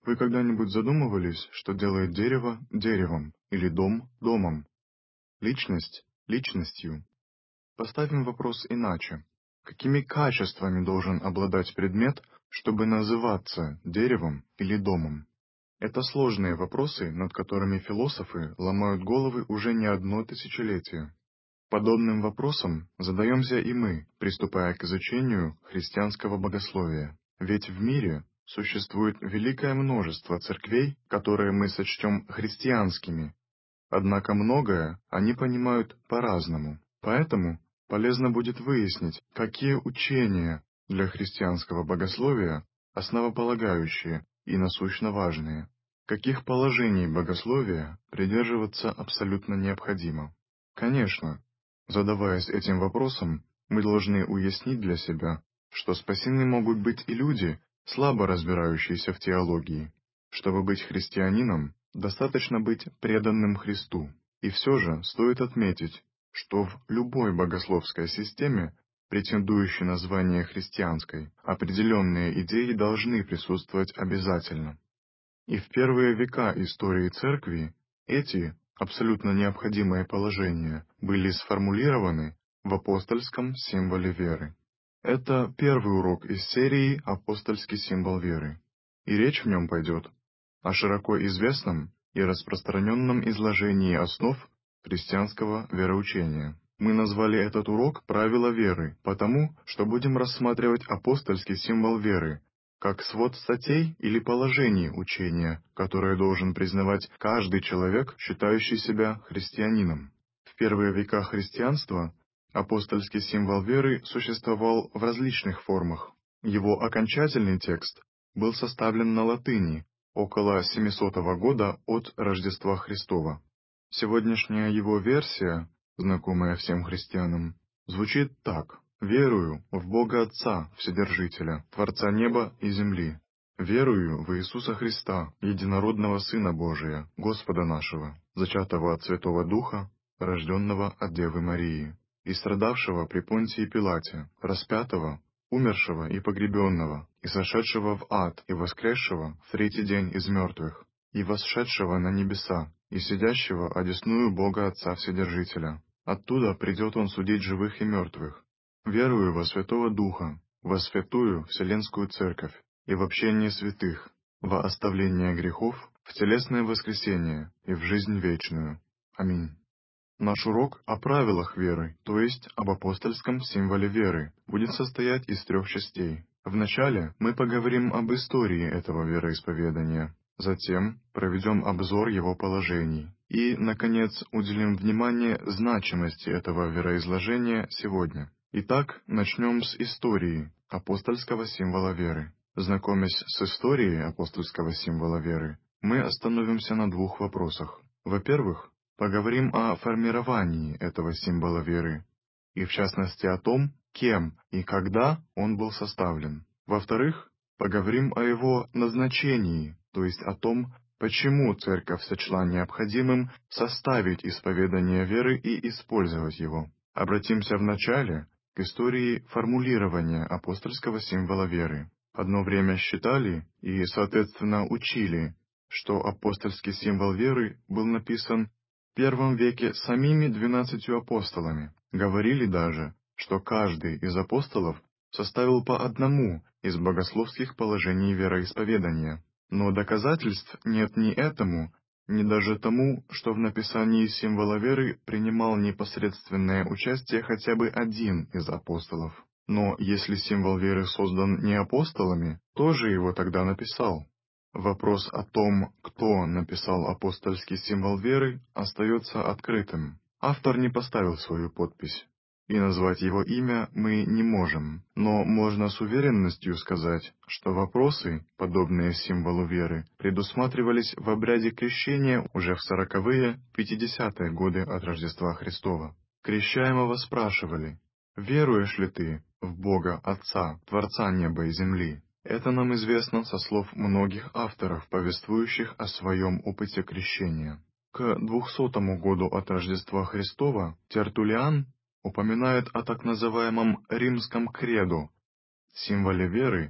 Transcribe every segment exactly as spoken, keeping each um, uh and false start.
Вы когда-нибудь задумывались, что делает дерево деревом или дом домом, личность личностью? Поставим вопрос иначе. Какими качествами должен обладать предмет, чтобы называться деревом или домом? Это сложные вопросы, над которыми философы ломают головы уже не одно тысячелетие. Подобным вопросом задаемся и мы, приступая к изучению христианского богословия. Ведь в мире существует великое множество церквей, которые мы сочтем христианскими, однако многое они понимают по-разному. Поэтому полезно будет выяснить, какие учения для христианского богословия основополагающие и насущно важные, каких положений богословия придерживаться абсолютно необходимо. Конечно, задаваясь этим вопросом, мы должны уяснить для себя, что спасены могут быть и люди, слабо разбирающиеся в теологии. Чтобы быть христианином, достаточно быть преданным Христу. И все же стоит отметить, что в любой богословской системе, претендующей на звание христианской, определенные идеи должны присутствовать обязательно. И в первые века истории Церкви эти, абсолютно необходимые положения, были сформулированы в апостольском символе веры. Это первый урок из серии «Апостольский символ веры», и речь в нем пойдет о широко известном и распространенном изложении основ христианского вероучения. Мы назвали этот урок «Правила веры», потому что будем рассматривать апостольский символ веры как свод статей или положений учения, которое должен признавать каждый человек, считающий себя христианином. В первые века христианства апостольский символ веры существовал в различных формах. Его окончательный текст был составлен на латыни около семисотого года от Рождества Христова. Сегодняшняя его версия, знакомая всем христианам, звучит так: «Верую в Бога Отца Вседержителя, Творца неба и земли. Верую в Иисуса Христа, единородного Сына Божия, Господа нашего, зачатого от Святого Духа, рожденного от Девы Марии, и страдавшего при Понтии Пилате, распятого, умершего и погребенного, и сошедшего в ад, и воскресшего в третий день из мертвых, и восшедшего на небеса, и сидящего одесную Бога Отца Вседержителя. Оттуда придет Он судить живых и мертвых. Верую во Святого Духа, во святую Вселенскую Церковь и в общение святых, во оставление грехов, в телесное воскресение и в жизнь вечную. Аминь». Наш урок о правилах веры, то есть об апостольском символе веры, будет состоять из трех частей. Вначале мы поговорим об истории этого вероисповедания, затем проведем обзор его положений и, наконец, уделим внимание значимости этого вероизложения сегодня. Итак, начнем с истории апостольского символа веры. Знакомясь с историей апостольского символа веры, мы остановимся на двух вопросах. Во-первых, поговорим о формировании этого символа веры, и в частности о том, кем и когда он был составлен. Во-вторых, поговорим о его назначении, то есть о том, почему Церковь сочла необходимым составить исповедание веры и использовать его. Обратимся вначале к истории формулирования апостольского символа веры. Одно время считали и, соответственно, учили, что апостольский символ веры был написан в первом веке самими двенадцатью апостолами. Говорили даже, что каждый из апостолов составил по одному из богословских положений вероисповедания. Но доказательств нет ни этому, ни даже тому, что в написании символа веры принимал непосредственное участие хотя бы один из апостолов. Но если символ веры создан не апостолами, кто же его тогда написал? Вопрос о том, кто написал апостольский символ веры, остается открытым. Автор не поставил свою подпись, и назвать его имя мы не можем, но можно с уверенностью сказать, что вопросы, подобные символу веры, предусматривались в обряде крещения уже в сороковые-пятидесятые годы от Рождества Христова. Крещаемого спрашивали: «Веруешь ли ты в Бога Отца, Творца неба и земли?» Это нам известно со слов многих авторов, повествующих о своем опыте крещения. К двухсотому году от Рождества Христова Тертуллиан упоминает о так называемом римском кредо, символе веры,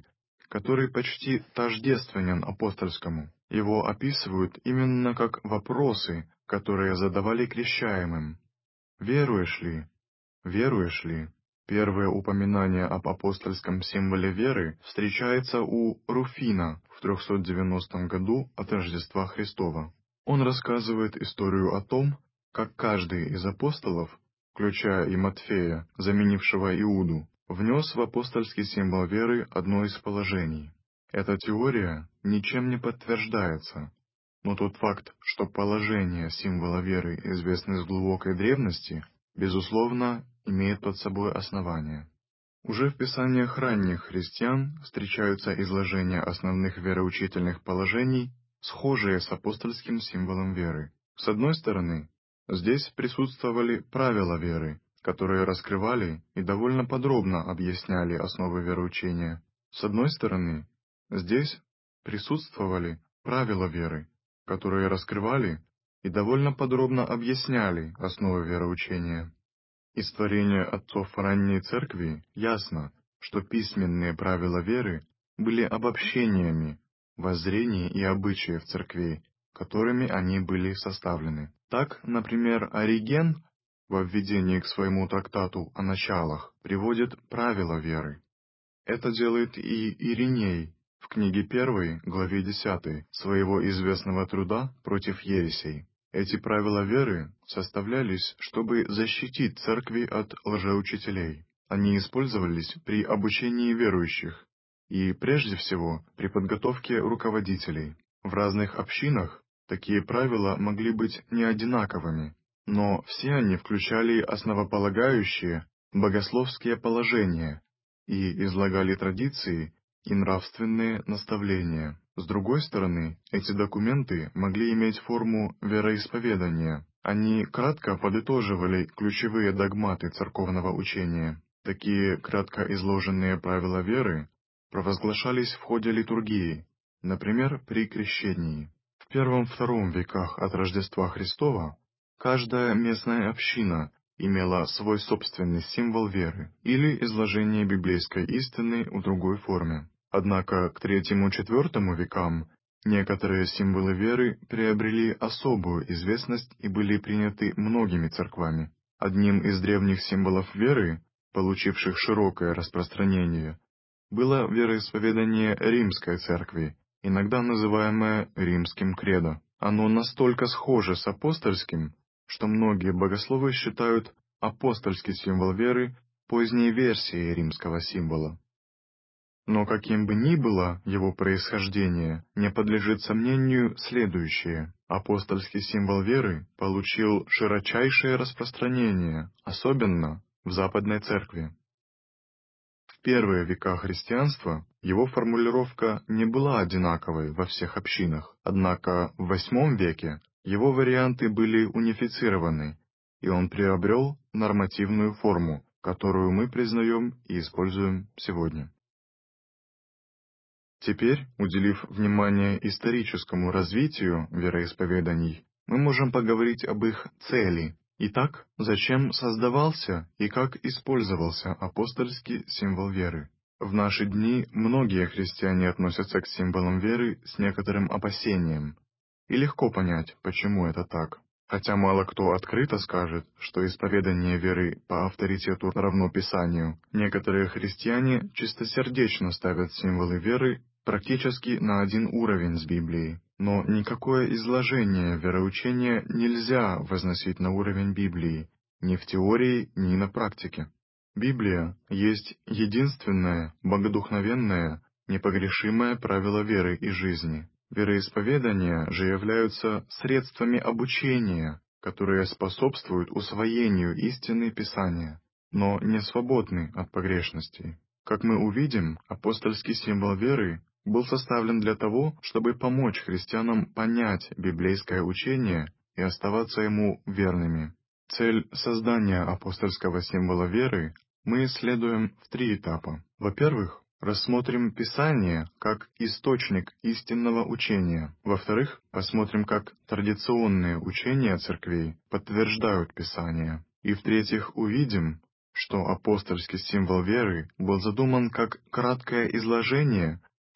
который почти тождественен апостольскому. Его описывают именно как вопросы, которые задавали крещаемым. «Веруешь ли? Веруешь ли?» Первое упоминание об апостольском символе веры встречается у Руфина в трехсот девяностом году от Рождества Христова. Он рассказывает историю о том, как каждый из апостолов, включая и Матфея, заменившего Иуду, внес в апостольский символ веры одно из положений. Эта теория ничем не подтверждается, но тот факт, что положения символа веры известны с глубокой древности, безусловно, имеет под собой основание. Уже в писаниях ранних христиан встречаются изложения основных вероучительных положений, схожие с апостольским символом веры. С одной стороны, здесь присутствовали правила веры, которые раскрывали и довольно подробно объясняли основы вероучения. С одной стороны, здесь присутствовали правила веры, которые раскрывали и довольно подробно объясняли основы вероучения. Из творения отцов ранней церкви ясно, что письменные правила веры были обобщениями воззрений и обычаев церквей, которыми они были составлены. Так, например, Ориген во введении к своему трактату о началах приводит правила веры. Это делает и Ириней в книге первой, главе десятой, своего известного труда «Против ересей». Эти правила веры составлялись, чтобы защитить церкви от лжеучителей. Они использовались при обучении верующих и, прежде всего, при подготовке руководителей. В разных общинах такие правила могли быть не одинаковыми, но все они включали основополагающие богословские положения и излагали традиции и нравственные наставления. С другой стороны, эти документы могли иметь форму вероисповедания. Они кратко подытоживали ключевые догматы церковного учения. Такие кратко изложенные правила веры провозглашались в ходе литургии, например, при крещении. В первом-втором веках от Рождества Христова каждая местная община имела свой собственный символ веры или изложение библейской истины в другой форме. Однако к третьему-четвертому векам некоторые символы веры приобрели особую известность и были приняты многими церквами. Одним из древних символов веры, получивших широкое распространение, было вероисповедание Римской церкви, иногда называемое Римским кредо. Оно настолько схоже с апостольским, что многие богословы считают апостольский символ веры поздней версией римского символа. Но каким бы ни было его происхождение, не подлежит сомнению следующее. Апостольский символ веры получил широчайшее распространение, особенно в Западной Церкви. В первые века христианства его формулировка не была одинаковой во всех общинах, однако в восьмом веке его варианты были унифицированы, и он приобрел нормативную форму, которую мы признаем и используем сегодня. Теперь, уделив внимание историческому развитию вероисповеданий, мы можем поговорить об их цели. Итак, зачем создавался и как использовался апостольский символ веры? В наши дни многие христиане относятся к символам веры с некоторым опасением, и легко понять, почему это так. Хотя мало кто открыто скажет, что исповедание веры по авторитету равно Писанию, некоторые христиане чистосердечно ставят символы веры практически на один уровень с Библией. Но никакое изложение вероучения нельзя возносить на уровень Библии, ни в теории, ни на практике. Библия есть единственное, богодухновенное, непогрешимое правило веры и жизни. Вероисповедания же являются средствами обучения, которые способствуют усвоению истины Писания, но не свободны от погрешностей. Как мы увидим, апостольский символ веры был составлен для того, чтобы помочь христианам понять библейское учение и оставаться ему верными. Цель создания апостольского символа веры мы исследуем в три этапа. Во-первых, рассмотрим Писание как источник истинного учения. Во-вторых, посмотрим, как традиционные учения церквей подтверждают Писание. И в-третьих, увидим, что апостольский символ веры был задуман как краткое изложение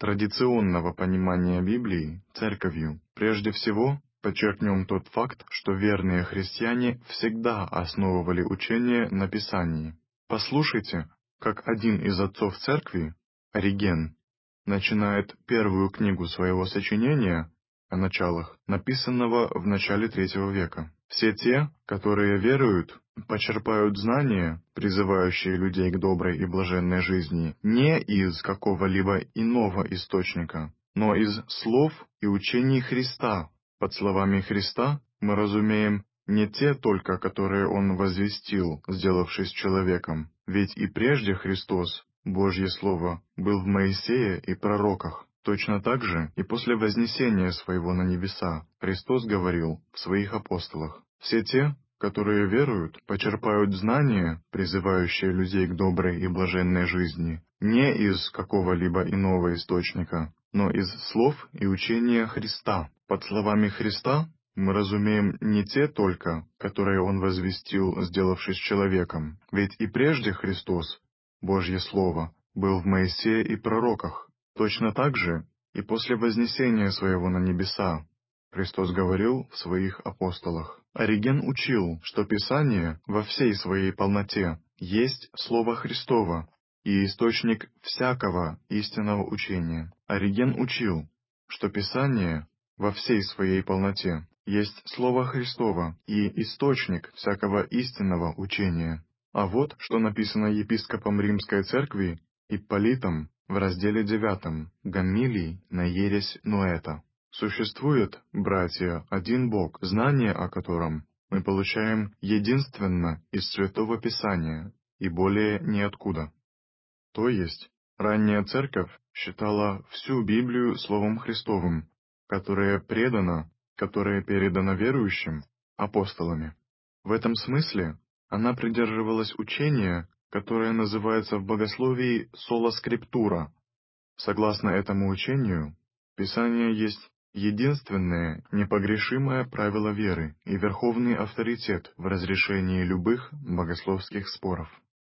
традиционного понимания Библии церковью. Прежде всего, подчеркнем тот факт, что верные христиане всегда основывали учение на Писании. Послушайте, как один из отцов церкви, Ориген, начинает первую книгу своего сочинения о началах, написанного в начале третьего века. Все те, которые веруют, почерпают знания, призывающие людей к доброй и блаженной жизни, не из какого-либо иного источника, но из слов и учений Христа. Под словами Христа мы разумеем не те только, которые Он возвестил, сделавшись человеком, ведь и прежде Христос, Божье Слово, был в Моисее и пророках. Точно так же и после вознесения Своего на небеса Христос говорил в Своих апостолах: «Все те, которые веруют, почерпают знания, призывающие людей к доброй и блаженной жизни, не из какого-либо иного источника, но из слов и учения Христа». Под словами Христа мы разумеем не те только, которые Он возвестил, сделавшись человеком, ведь и прежде Христос, Божье Слово, был в Моисее и пророках. Точно так же и после вознесения Своего на небеса Христос говорил в Своих апостолах. Ориген учил, что Писание во всей своей полноте есть Слово Христово и источник всякого истинного учения. Ориген учил, что Писание во всей своей полноте есть Слово Христово и источник всякого истинного учения. А вот что написано епископом Римской Церкви Ипполитом в разделе девятом «Гамилий на ересь Ноэта». Существует, братья, один Бог, знание о котором мы получаем единственно из Святого Писания и более ниоткуда. То есть, ранняя Церковь считала всю Библию Словом Христовым, которое предано, которое передано верующим апостолами. В этом смысле она придерживалась учения, которое называется в богословии «сола скриптура». Согласно этому учению, Писание есть единственное непогрешимое правило веры и верховный авторитет в разрешении любых богословских споров.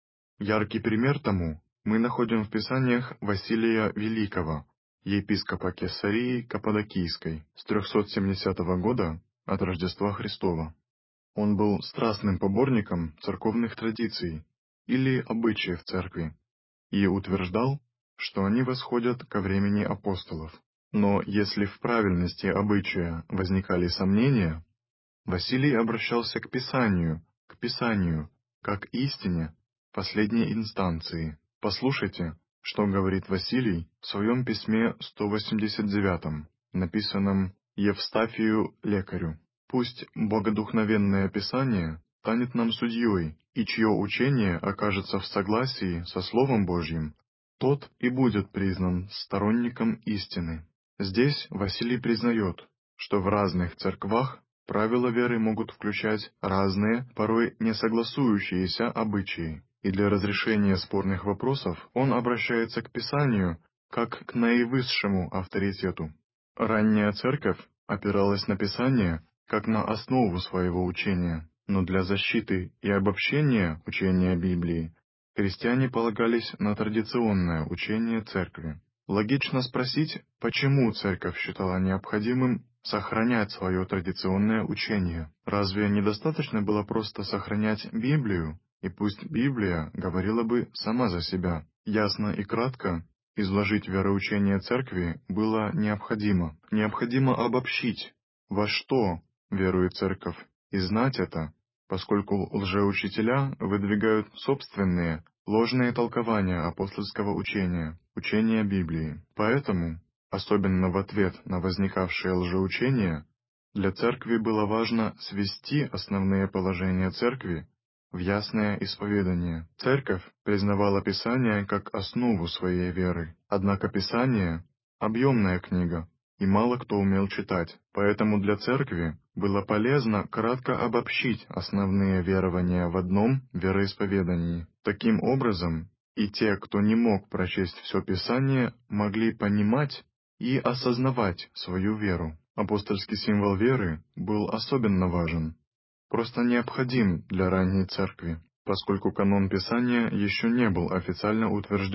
Яркий пример тому мы находим в Писаниях Василия Великого, епископа Кесарии Каппадокийской, с трехсот семидесятого года от Рождества Христова. Он был страстным поборником церковных традиций или обычаев церкви и утверждал, что они восходят ко времени апостолов. Но если в правильности обычая возникали сомнения, Василий обращался к Писанию, к Писанию, как истине последней инстанции. Послушайте, что говорит Василий в своем письме сто восемьдесят девятом, написанном Евстафию лекарю. «Пусть богодухновенное Писание станет нам судьей, и чье учение окажется в согласии со Словом Божьим, тот и будет признан сторонником истины». Здесь Василий признает, что в разных церквах правила веры могут включать разные, порой не согласующиеся обычаи, и для разрешения спорных вопросов он обращается к Писанию как к наивысшему авторитету. Ранняя церковь опиралась на Писание как на основу своего учения, но для защиты и обобщения учения Библии христиане полагались на традиционное учение церкви. Логично спросить, почему церковь считала необходимым сохранять свое традиционное учение. Разве недостаточно было просто сохранять Библию, и пусть Библия говорила бы сама за себя? Ясно и кратко изложить вероучение церкви было необходимо. Необходимо обобщить, во что верует церковь, и знать это, поскольку лжеучителя выдвигают собственные, ложные толкования апостольского учения, учения Библии. Поэтому, особенно в ответ на возникавшее лжеучение, для церкви было важно свести основные положения церкви в ясное исповедание. Церковь признавала Писание как основу своей веры, однако Писание — объемная книга, и мало кто умел читать, поэтому для церкви было полезно кратко обобщить основные верования в одном вероисповедании. Таким образом, и те, кто не мог прочесть все Писание, могли понимать и осознавать свою веру. Апостольский символ веры был особенно важен, просто необходим для ранней церкви. Поскольку канон Писания еще не был официально утвержден,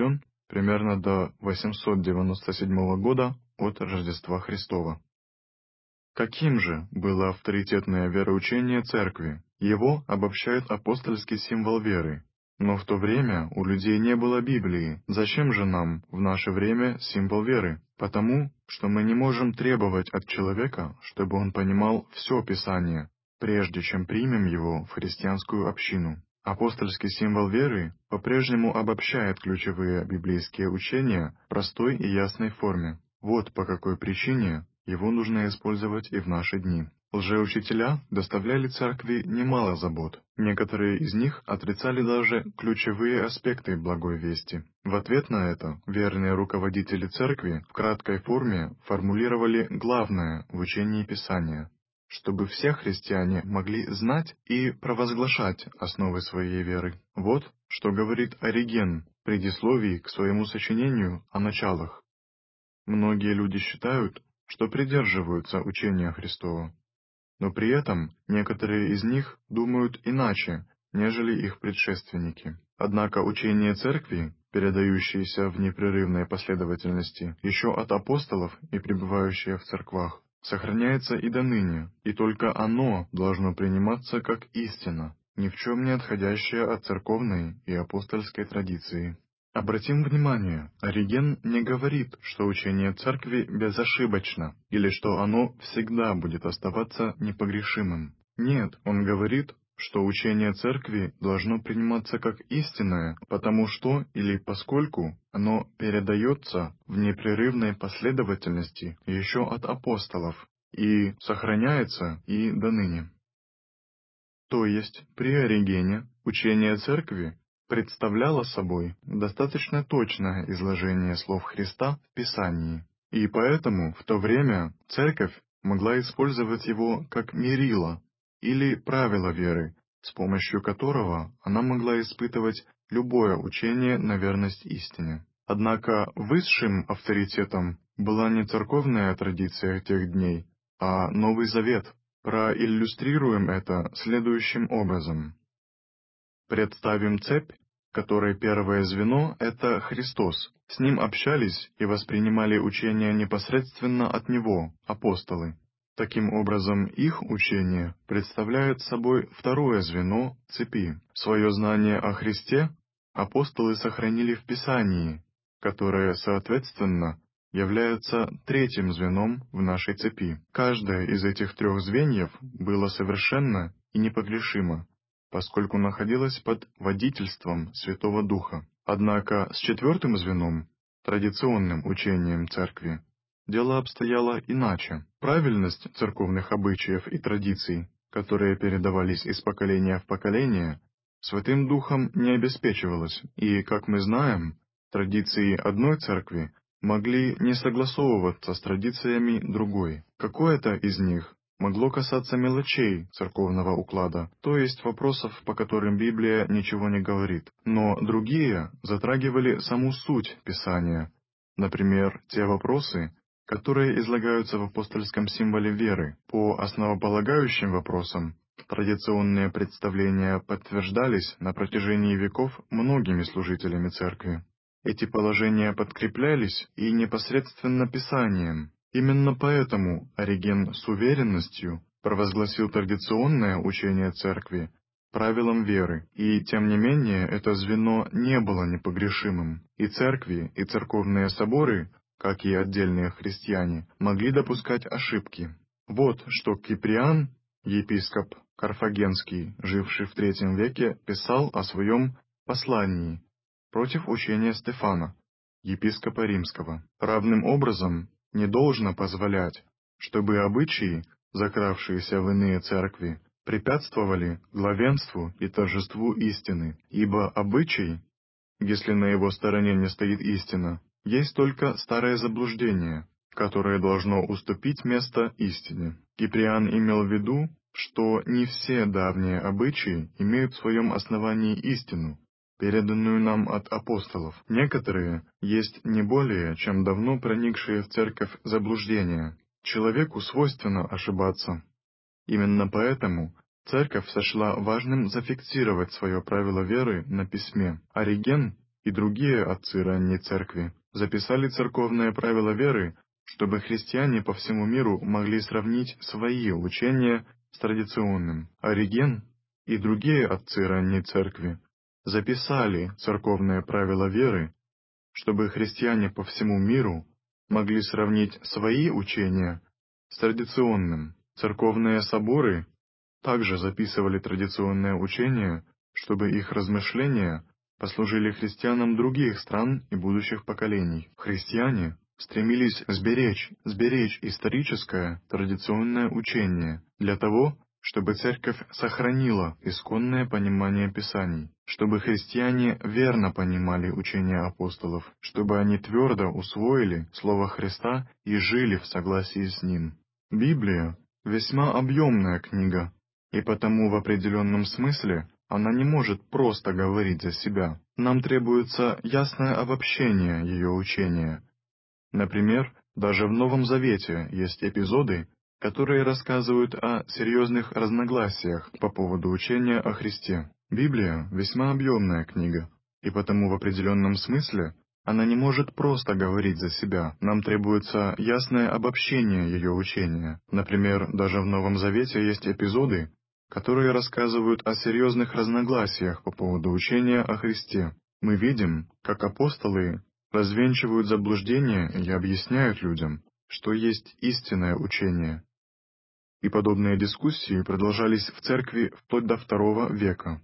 примерно до восемьсот девяносто седьмого года от Рождества Христова. Каким же было авторитетное вероучение Церкви? Его обобщает апостольский символ веры. Но в то время у людей не было Библии. Зачем же нам в наше время символ веры? Потому, что мы не можем требовать от человека, чтобы он понимал все Писание, прежде чем примем его в христианскую общину. Апостольский символ веры по-прежнему обобщает ключевые библейские учения в простой и ясной форме. Вот по какой причине его нужно использовать и в наши дни. Лжеучителя доставляли церкви немало забот. Некоторые из них отрицали даже ключевые аспекты благой вести. В ответ на это верные руководители церкви в краткой форме формулировали главное в учении Писания, чтобы все христиане могли знать и провозглашать основы своей веры. Вот что говорит Ориген в предисловии к своему сочинению о началах. Многие люди считают, что придерживаются учения Христова, но при этом некоторые из них думают иначе, нежели их предшественники. Однако учение Церкви, передающееся в непрерывной последовательности еще от апостолов и пребывающее в церквах, сохраняется и доныне, и только оно должно приниматься как истина, ни в чем не отходящая от церковной и апостольской традиции. Обратим внимание, Ориген не говорит, что учение Церкви безошибочно, или что оно всегда будет оставаться непогрешимым. Нет, он говорит, что учение Церкви должно приниматься как истинное, потому что или поскольку оно передается в непрерывной последовательности еще от апостолов и сохраняется и доныне. То есть при Оригене учение Церкви представляло собой достаточно точное изложение слов Христа в Писании, и поэтому в то время Церковь могла использовать его как мерило или правило веры, с помощью которого она могла испытывать любое учение на верность истине. Однако высшим авторитетом была не церковная традиция тех дней, а Новый Завет. Проиллюстрируем это следующим образом. Представим цепь, в которой первое звено — это Христос. С Ним общались и воспринимали учения непосредственно от Него, апостолы. Таким образом, их учение представляет собой второе звено цепи. Свое знание о Христе апостолы сохранили в Писании, которое, соответственно, является третьим звеном в нашей цепи. Каждое из этих трех звеньев было совершенно и непогрешимо, поскольку находилась под водительством Святого Духа. Однако с четвертым звеном, традиционным учением Церкви, дело обстояло иначе. Правильность церковных обычаев и традиций, которые передавались из поколения в поколение, Святым Духом не обеспечивалась, и, как мы знаем, традиции одной церкви могли не согласовываться с традициями другой. Какое-то из них могло касаться мелочей церковного уклада, то есть вопросов, по которым Библия ничего не говорит, но другие затрагивали саму суть Писания, например, те вопросы, которые излагаются в апостольском символе веры. По основополагающим вопросам традиционные представления подтверждались на протяжении веков многими служителями Церкви. Эти положения подкреплялись и непосредственно Писанием. Именно поэтому Ориген с уверенностью провозгласил традиционное учение Церкви правилом веры, и тем не менее это звено не было непогрешимым, и церкви, и церковные соборы, как и отдельные христиане, могли допускать ошибки. Вот что Киприан, епископ Карфагенский, живший в третьем веке, писал о своем послании против учения Стефана, епископа Римского. Равным образом не должно позволять, чтобы обычаи, закравшиеся в иные церкви, препятствовали главенству и торжеству истины, ибо обычай, если на его стороне не стоит истина, есть только старое заблуждение, которое должно уступить место истине. Киприан имел в виду, что не все давние обычаи имеют в своем основании истину, переданную нам от апостолов. Некоторые есть не более, чем давно проникшие в церковь заблуждения. Человеку свойственно ошибаться. Именно поэтому церковь сочла важным зафиксировать свое правило веры на письме. Ориген и другие отцы ранней церкви записали церковные правила веры, чтобы христиане по всему миру могли сравнить свои учения с традиционным. Ориген и другие отцы ранней церкви записали церковные правила веры, чтобы христиане по всему миру могли сравнить свои учения с традиционным. Церковные соборы также записывали традиционные учения, чтобы их размышления послужили христианам других стран и будущих поколений. Христиане стремились сберечь, сберечь историческое традиционное учение для того, чтобы церковь сохранила исконное понимание Писаний, чтобы христиане верно понимали учение апостолов, чтобы они твердо усвоили Слово Христа и жили в согласии с Ним. Библия — весьма объемная книга, и потому в определенном смысле она не может просто говорить за себя. Нам требуется ясное обобщение ее учения. Например, даже в Новом Завете есть эпизоды, которые рассказывают о серьезных разногласиях по поводу учения о Христе. Библия — весьма объемная книга, и потому в определенном смысле она не может просто говорить за себя. Нам требуется ясное обобщение ее учения. Например, даже в Новом Завете есть эпизоды, которые рассказывают о серьезных разногласиях по поводу учения о Христе. Мы видим, как апостолы развенчивают заблуждения и объясняют людям, что есть истинное учение. И подобные дискуссии продолжались в церкви вплоть до второго века.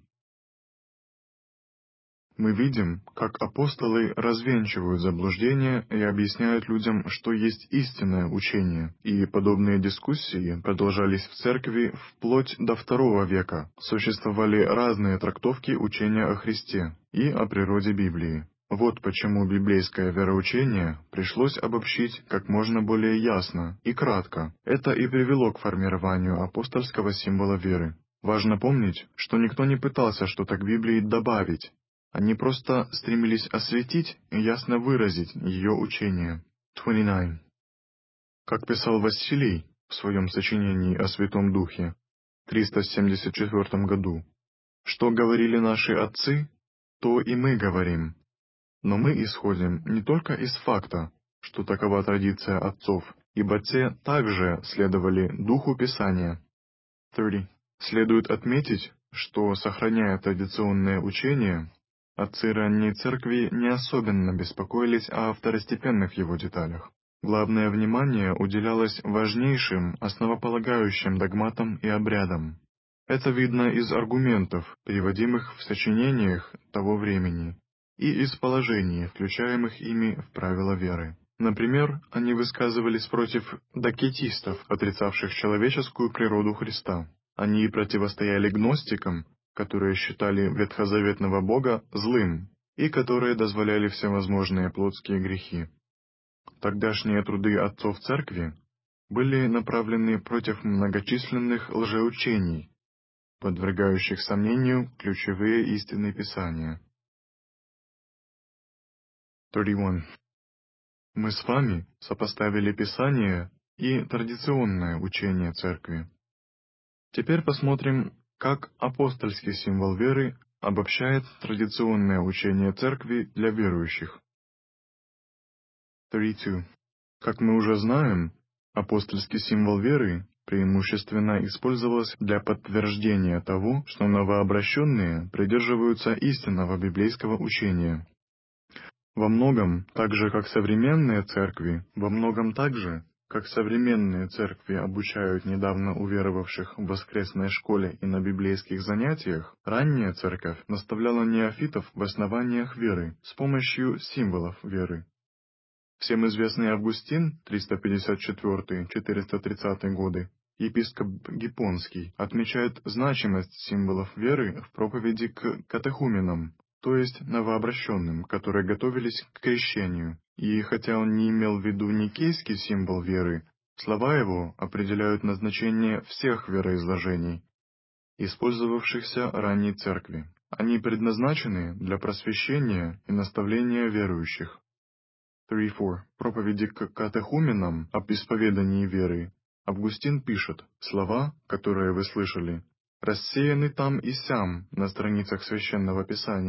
Мы видим, как апостолы развенчивают заблуждения и объясняют людям, что есть истинное учение, и подобные дискуссии продолжались в церкви вплоть до второго века. Существовали разные трактовки учения о Христе и о природе Библии. Вот почему библейское вероучение пришлось обобщить как можно более ясно и кратко. Это и привело к формированию апостольского символа веры. Важно помнить, что никто не пытался что-то к Библии добавить. Они просто стремились осветить и ясно выразить ее учение. двадцать девять. Как писал Василий в своем сочинении о Святом Духе в триста семьдесят четвёртом году, «Что говорили наши отцы, то и мы говорим. Но мы исходим не только из факта, что такова традиция отцов, ибо те также следовали Духу Писания». тридцать. Следует отметить, что, сохраняя традиционное учение, отцы ранней церкви не особенно беспокоились о второстепенных его деталях. Главное внимание уделялось важнейшим, основополагающим догматам и обрядам. Это видно из аргументов, приводимых в сочинениях того времени, и из положений, включаемых ими в правила веры. Например, они высказывались против докетистов, отрицавших человеческую природу Христа. Они противостояли гностикам, которые считали ветхозаветного Бога злым и которые дозволяли всевозможные плотские грехи. Тогдашние труды отцов церкви были направлены против многочисленных лжеучений, подвергающих сомнению ключевые истины Писания. тридцать один. Мы с вами сопоставили Писание и традиционное учение церкви. Теперь посмотрим, как апостольский символ веры обобщает традиционное учение церкви для верующих. тридцать два. Как мы уже знаем, апостольский символ веры преимущественно использовался для подтверждения того, что новообращенные придерживаются истинного библейского учения. Во многом, так же как современные церкви, во многом так же, как современные церкви обучают недавно уверовавших в воскресной школе и на библейских занятиях, ранняя церковь наставляла неофитов в основаниях веры с помощью символов веры. Всем известный Августин, триста пятьдесят четвёртый — четыреста тридцатый годы, епископ Гиппонский, отмечает значимость символов веры в проповеди к катехуменам, то есть новообращенным, которые готовились к крещению. И хотя он не имел в виду никейский символ веры, слова его определяют назначение всех вероизложений, использовавшихся ранней церкви. Они предназначены для просвещения и наставления верующих. тридцать четыре. Проповеди к катехуменам об исповедании веры. Августин пишет: «Слова, которые вы слышали, рассеяны там и сям на страницах Священного Писания.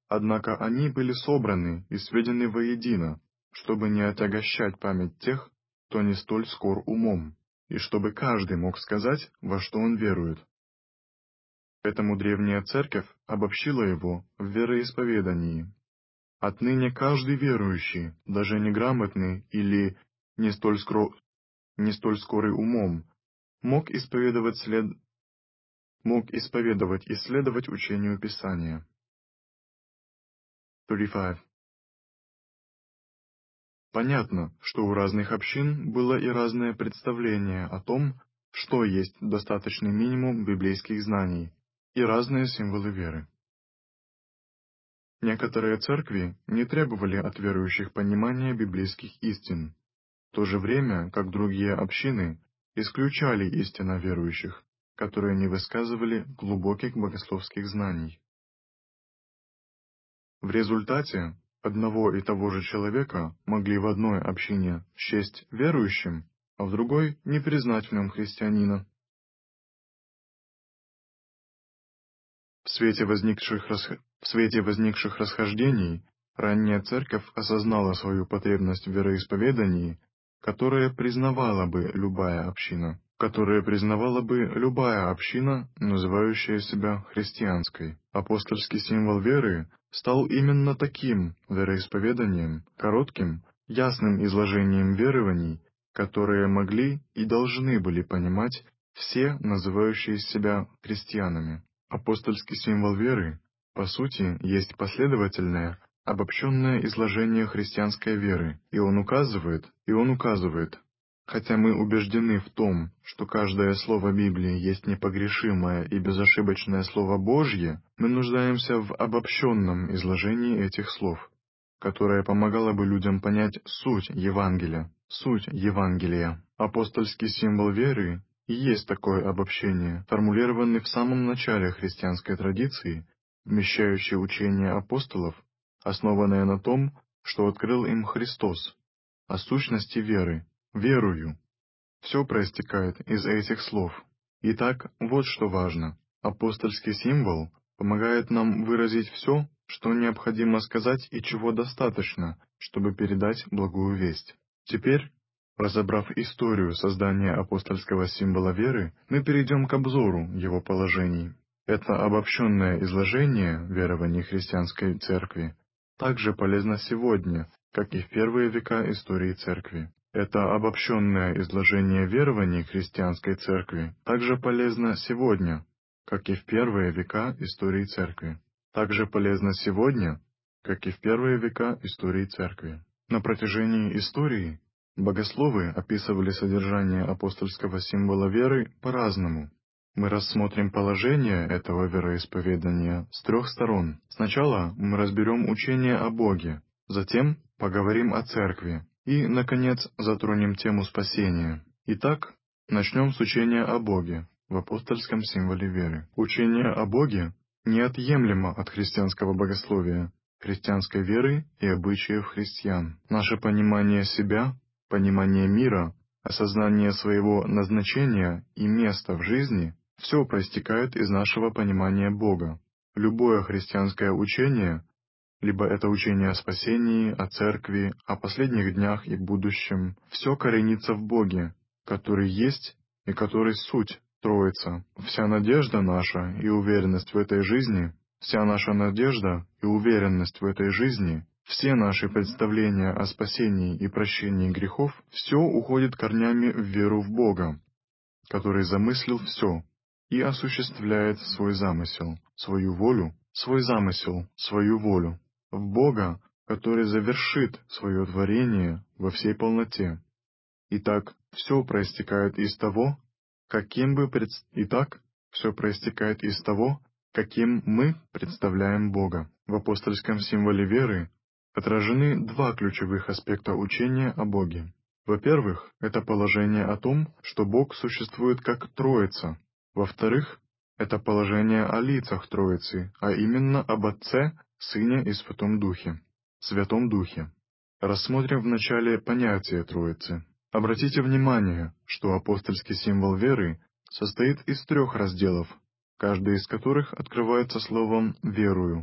Однако они были собраны и сведены воедино, чтобы не отягощать память тех, кто не столь скор умом, и чтобы каждый мог сказать, во что он верует. Поэтому древняя церковь обобщила его в вероисповедании. Отныне каждый верующий, даже неграмотный или не столь, скро... не столь скорый умом, мог исповедовать, след... мог исповедовать и следовать учению Писания. тридцать пять. Понятно, что у разных общин было и разное представление о том, что есть достаточный минимум библейских знаний, и разные символы веры. Некоторые церкви не требовали от верующих понимания библейских истин, в то же время как другие общины исключали истинно верующих, которые не высказывали глубоких богословских знаний. В результате одного и того же человека могли в одной общине счесть верующим, а в другой не признать в нем христианина. В свете возникших, расх... в свете возникших расхождений ранняя церковь осознала свою потребность в вероисповедании, которое признавала бы любая община, которое признавала бы любая община, называющая себя христианской. Апостольский символ веры стал именно таким вероисповеданием, коротким, ясным изложением верований, которые могли и должны были понимать все, называющие себя христианами. Апостольский символ веры, по сути, есть последовательное, обобщенное изложение христианской веры, и он указывает, и он указывает, хотя мы убеждены в том, что каждое слово Библии есть непогрешимое и безошибочное Слово Божье, мы нуждаемся в обобщенном изложении этих слов, которое помогало бы людям понять суть Евангелия, суть Евангелия. Апостольский символ веры и есть такое обобщение, формулированное в самом начале христианской традиции, вмещающее учение апостолов, основанное на том, что открыл им Христос, о сущности веры, верую. Все проистекает из этих слов. Итак, вот что важно. Апостольский символ помогает нам выразить все, что необходимо сказать и чего достаточно, чтобы передать благую весть. Теперь, разобрав историю создания апостольского символа веры, мы перейдем к обзору его положений. Это обобщенное изложение верований христианской церкви также полезно сегодня, как и в первые века истории церкви. Это обобщенное изложение верований христианской церкви также полезно сегодня, как и в первые века истории церкви. Также полезно сегодня, как и в первые века истории церкви. На протяжении истории богословы описывали содержание апостольского символа веры по-разному. Мы рассмотрим положение этого вероисповедания с трех сторон. Сначала мы разберем учение о Боге, затем поговорим о церкви и, наконец, затронем тему спасения. Итак, начнем с учения о Боге в апостольском символе веры. Учение о Боге неотъемлемо от христианского богословия, христианской веры и обычаев христиан. Наше понимание себя, понимание мира, осознание своего назначения и места в жизни – все проистекает из нашего понимания Бога. Любое христианское учение, либо это учение о спасении, о церкви, о последних днях и будущем, все коренится в Боге, который есть и который суть Троица. Вся надежда наша и уверенность в этой жизни, вся наша надежда и уверенность в этой жизни, все наши представления о спасении и прощении грехов, все уходит корнями в веру в Бога, который замыслил все и осуществляет свой замысел, свою волю, свой замысел, свою волю, в Бога, который завершит свое творение во всей полноте. Итак, все проистекает из того, каким бы пред... Итак, все проистекает из того, каким мы представляем Бога. В апостольском символе веры отражены два ключевых аспекта учения о Боге. Во-первых, это положение о том, что Бог существует как Троица. Во-вторых, это положение о лицах Троицы, а именно об Отце, Сыне и Святом Духе. Святом Духе. Рассмотрим вначале понятие Троицы. Обратите внимание, что апостольский символ веры состоит из трех разделов, каждый из которых открывается словом «верую».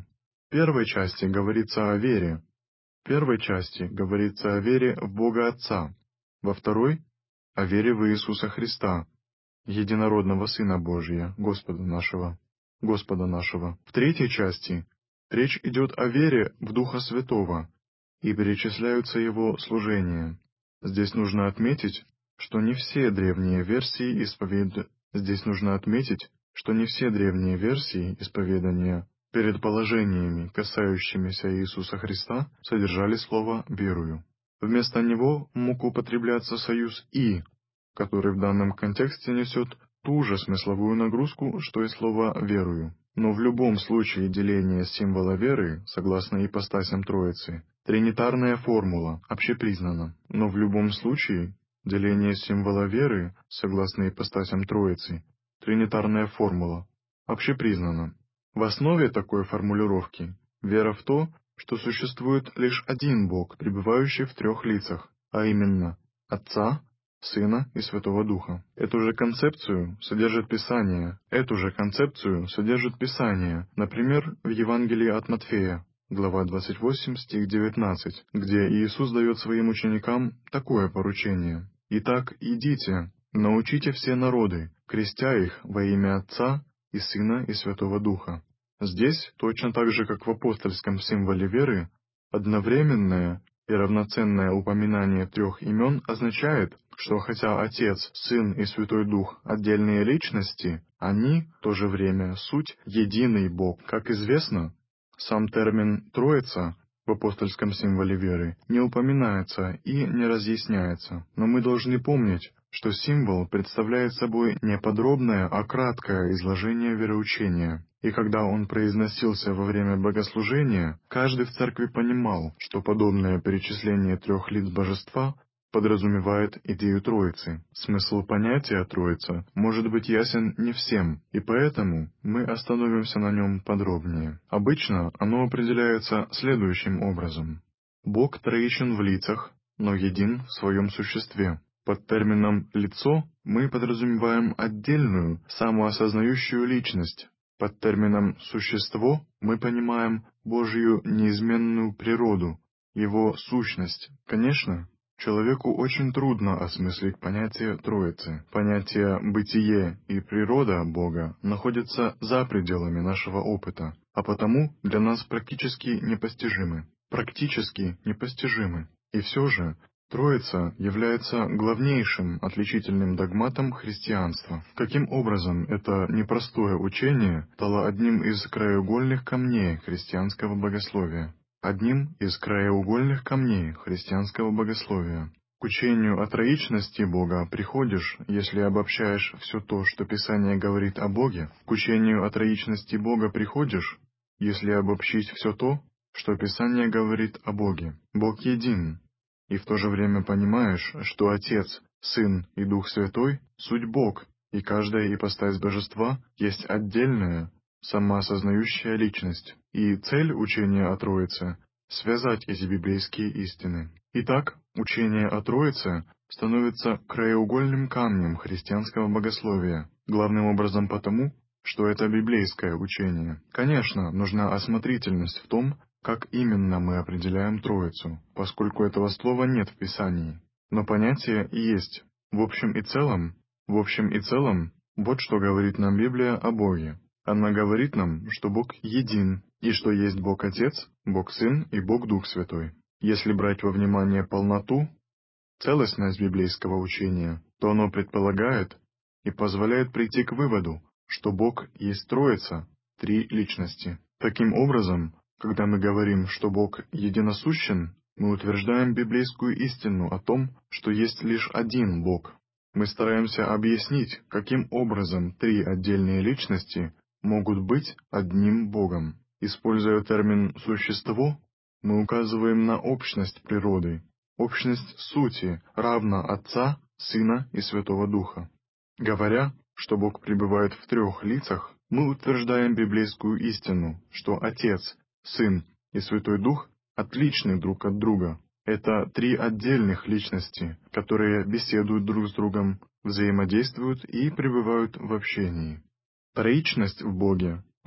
В первой части говорится о вере. В первой части говорится о вере в Бога Отца. Во второй — о вере в Иисуса Христа, единородного Сына Божия, Господа нашего. Господа нашего. В третьей части речь идет о вере в Духа Святого, и перечисляются его служения. Здесь нужно отметить, что не все древние версии исповед... Здесь нужно отметить, что не все древние версии исповедания перед положениями, касающимися Иисуса Христа, содержали слово «верую». Вместо него мог употребляться союз «и», который в данном контексте несет ту же смысловую нагрузку, что и слово «верую». Но в любом случае деление символа веры, согласно ипостасям Троицы, тринитарная формула, общепризнана. Но в любом случае деление символа веры, согласно ипостасям Троицы, тринитарная формула, общепризнана. В основе такой формулировки вера в то, что существует лишь один Бог, пребывающий в трех лицах, а именно Отца, Сына и Святого Духа. Эту же концепцию содержит Писание. Эту же концепцию содержит Писание, например, в Евангелии от Матфея, глава двадцать восемь, стих девятнадцать, где Иисус дает своим ученикам такое поручение: «Итак, идите, научите все народы, крестя их во имя Отца и Сына и Святого Духа». Здесь, точно так же, как в апостольском символе веры, одновременное и равноценное упоминание трех имен означает, что хотя Отец, Сын и Святой Дух — отдельные личности, они, в то же время, суть единый Бог. Как известно, сам термин «Троица» в апостольском символе веры не упоминается и не разъясняется, но мы должны помнить, что символ представляет собой не подробное, а краткое изложение вероучения. И когда он произносился во время богослужения, каждый в церкви понимал, что подобное перечисление трех лиц божества подразумевает идею Троицы. Смысл понятия Троица может быть ясен не всем, и поэтому мы остановимся на нем подробнее. Обычно оно определяется следующим образом. Бог троичен в лицах, но един в своем существе. Под термином «лицо» мы подразумеваем отдельную, самоосознающую личность. Под термином «существо» мы понимаем Божью неизменную природу, Его сущность. Конечно, человеку очень трудно осмыслить понятие Троицы. Понятия «бытие» и «природа» Бога находятся за пределами нашего опыта, а потому для нас практически непостижимы. Практически непостижимы. И все же Троица является главнейшим отличительным догматом христианства. Каким образом это непростое учение стало одним из краеугольных камней христианского богословия? Одним из краеугольных камней христианского богословия. К учению о троичности Бога приходишь, если обобщаешь все то, что Писание говорит о Боге. К учению о троичности Бога приходишь, если обобщить все то, что Писание говорит о Боге. Бог един. И в то же время понимаешь, что Отец, Сын и Дух Святой — суть Бог, и каждая ипостась божества есть отдельная, самоосознающая личность. И цель учения о Троице — связать эти библейские истины. Итак, учение о Троице становится краеугольным камнем христианского богословия, главным образом потому, что это библейское учение. Конечно, нужна осмотрительность в том, как именно мы определяем Троицу, поскольку этого слова нет в Писании. Но понятие есть. В общем и целом, в общем и целом, вот что говорит нам Библия о Боге. Она говорит нам, что Бог един, и что есть Бог Отец, Бог Сын и Бог Дух Святой. Если брать во внимание полноту, целостность библейского учения, то оно предполагает и позволяет прийти к выводу, что Бог есть Троица, три личности. Таким образом, когда мы говорим, что Бог единосущен, мы утверждаем библейскую истину о том, что есть лишь один Бог. Мы стараемся объяснить, каким образом три отдельные личности могут быть одним Богом. Используя термин «существо», мы указываем на общность природы, общность сути, равно Отца, Сына и Святого Духа. Говоря, что Бог пребывает в трех лицах, мы утверждаем библейскую истину, что Отец, Сын и Святой Дух отличны друг от друга. Это три отдельных личности, которые беседуют друг с другом, взаимодействуют и пребывают в общении. Троичность в Боге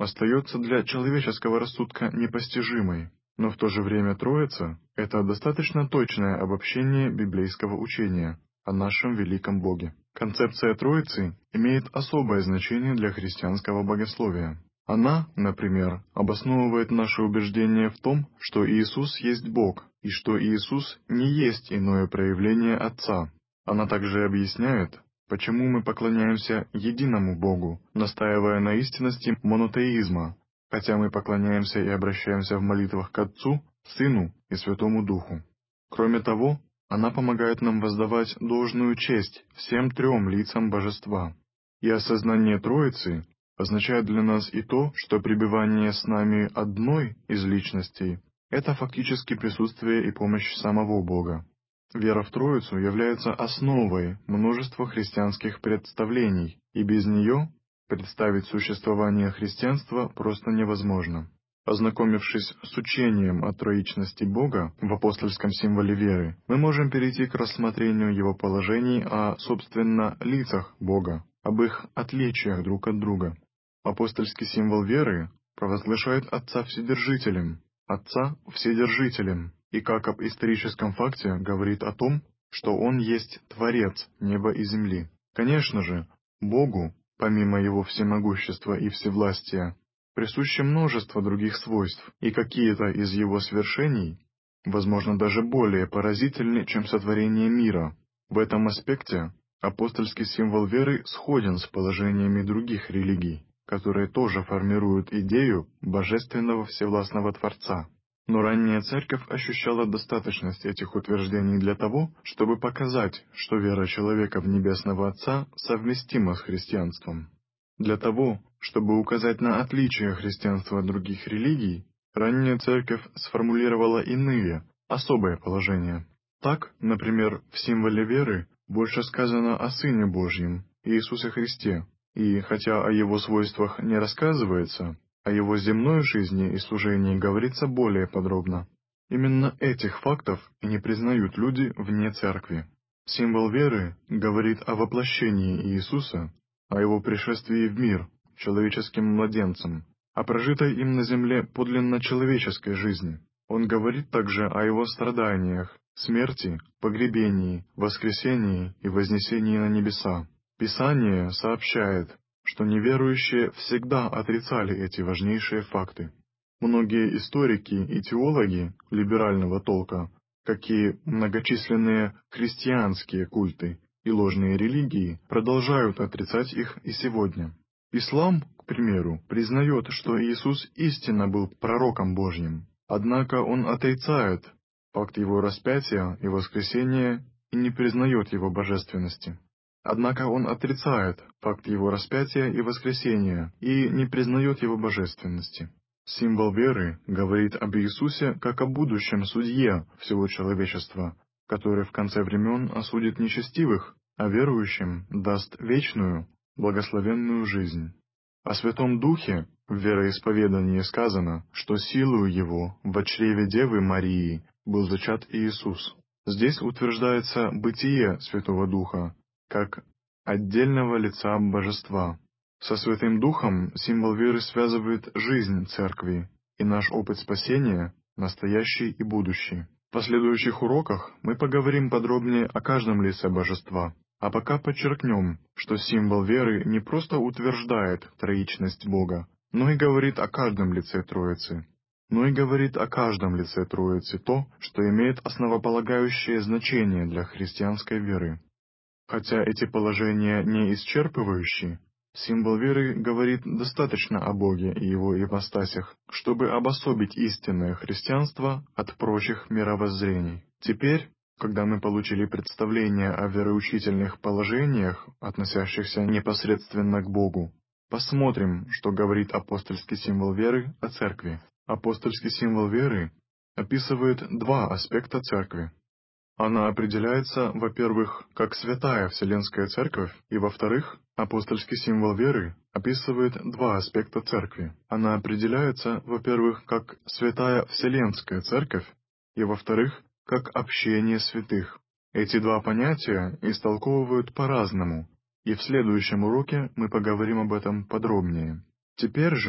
остается для человеческого рассудка непостижимой, но в то же время Троица — это достаточно точное обобщение библейского учения о нашем великом Боге. Концепция Троицы имеет особое значение для христианского богословия. Она, например, обосновывает наше убеждение в том, что Иисус есть Бог, и что Иисус не есть иное проявление Отца. Она также объясняет, почему мы поклоняемся единому Богу, настаивая на истинности монотеизма, хотя мы поклоняемся и обращаемся в молитвах к Отцу, Сыну и Святому Духу. Кроме того, она помогает нам воздавать должную честь всем трем лицам Божества. И осознание Троицы означает для нас и то, что пребывание с нами одной из личностей — это фактически присутствие и помощь самого Бога. Вера в Троицу является основой множества христианских представлений, и без нее представить существование христианства просто невозможно. Ознакомившись с учением о троичности Бога в апостольском символе веры, мы можем перейти к рассмотрению его положений о, собственно, лицах Бога, об их отличиях друг от друга. Апостольский символ веры провозглашает Отца Вседержителем, Отца Вседержителем, и как об историческом факте говорит о том, что Он есть Творец неба и земли. Конечно же, Богу, помимо Его всемогущества и всевластия, присуще множество других свойств, и какие-то из Его свершений, возможно, даже более поразительны, чем сотворение мира. В этом аспекте апостольский символ веры сходен с положениями других религий, которые тоже формируют идею божественного всевластного Творца. Но ранняя церковь ощущала достаточность этих утверждений для того, чтобы показать, что вера человека в Небесного Отца совместима с христианством. Для того, чтобы указать на отличие христианства от других религий, ранняя церковь сформулировала иные, особые положения. Так, например, в символе веры больше сказано о Сыне Божьем, Иисусе Христе, и хотя о Его свойствах не рассказывается, о Его земной жизни и служении говорится более подробно. Именно этих фактов и не признают люди вне церкви. Символ веры говорит о воплощении Иисуса, о Его пришествии в мир, человеческим младенцем, о прожитой им на земле подлинно человеческой жизни. Он говорит также о Его страданиях, смерти, погребении, воскресении и вознесении на небеса. Писание сообщает, что неверующие всегда отрицали эти важнейшие факты. Многие историки и теологи либерального толка, как и многочисленные христианские культы и ложные религии, продолжают отрицать их и сегодня. Ислам, к примеру, признает, что Иисус истинно был пророком Божьим, однако он отрицает факт Его распятия и воскресения и не признает Его божественности. Однако он отрицает факт Его распятия и воскресения и не признает Его божественности. Символ веры говорит об Иисусе как о будущем судье всего человечества, который в конце времен осудит нечестивых, а верующим даст вечную, благословенную жизнь. О Святом Духе в вероисповедании сказано, что силою Его в чреве Девы Марии был зачат Иисус. Здесь утверждается бытие Святого Духа, как отдельного лица Божества. Со Святым Духом символ веры связывает жизнь Церкви и наш опыт спасения, настоящий и будущий. В последующих уроках мы поговорим подробнее о каждом лице Божества, а пока подчеркнем, что символ веры не просто утверждает троичность Бога, но и говорит о каждом лице Троицы. Но и говорит о каждом лице Троицы то, что имеет основополагающее значение для христианской веры. Хотя эти положения не исчерпывающие, символ веры говорит достаточно о Боге и Его ипостасях, чтобы обособить истинное христианство от прочих мировоззрений. Теперь, когда мы получили представление о вероучительных положениях, относящихся непосредственно к Богу, посмотрим, что говорит апостольский символ веры о Церкви. Апостольский символ веры описывает два аспекта Церкви. Она определяется, во-первых, как Святая Вселенская Церковь, и, во-вторых, апостольский символ веры описывает два аспекта Церкви. Она определяется, во-первых, как Святая Вселенская Церковь, и, во-вторых, как общение святых. Эти два понятия истолковывают по-разному, и в следующем уроке мы поговорим об этом подробнее. Теперь же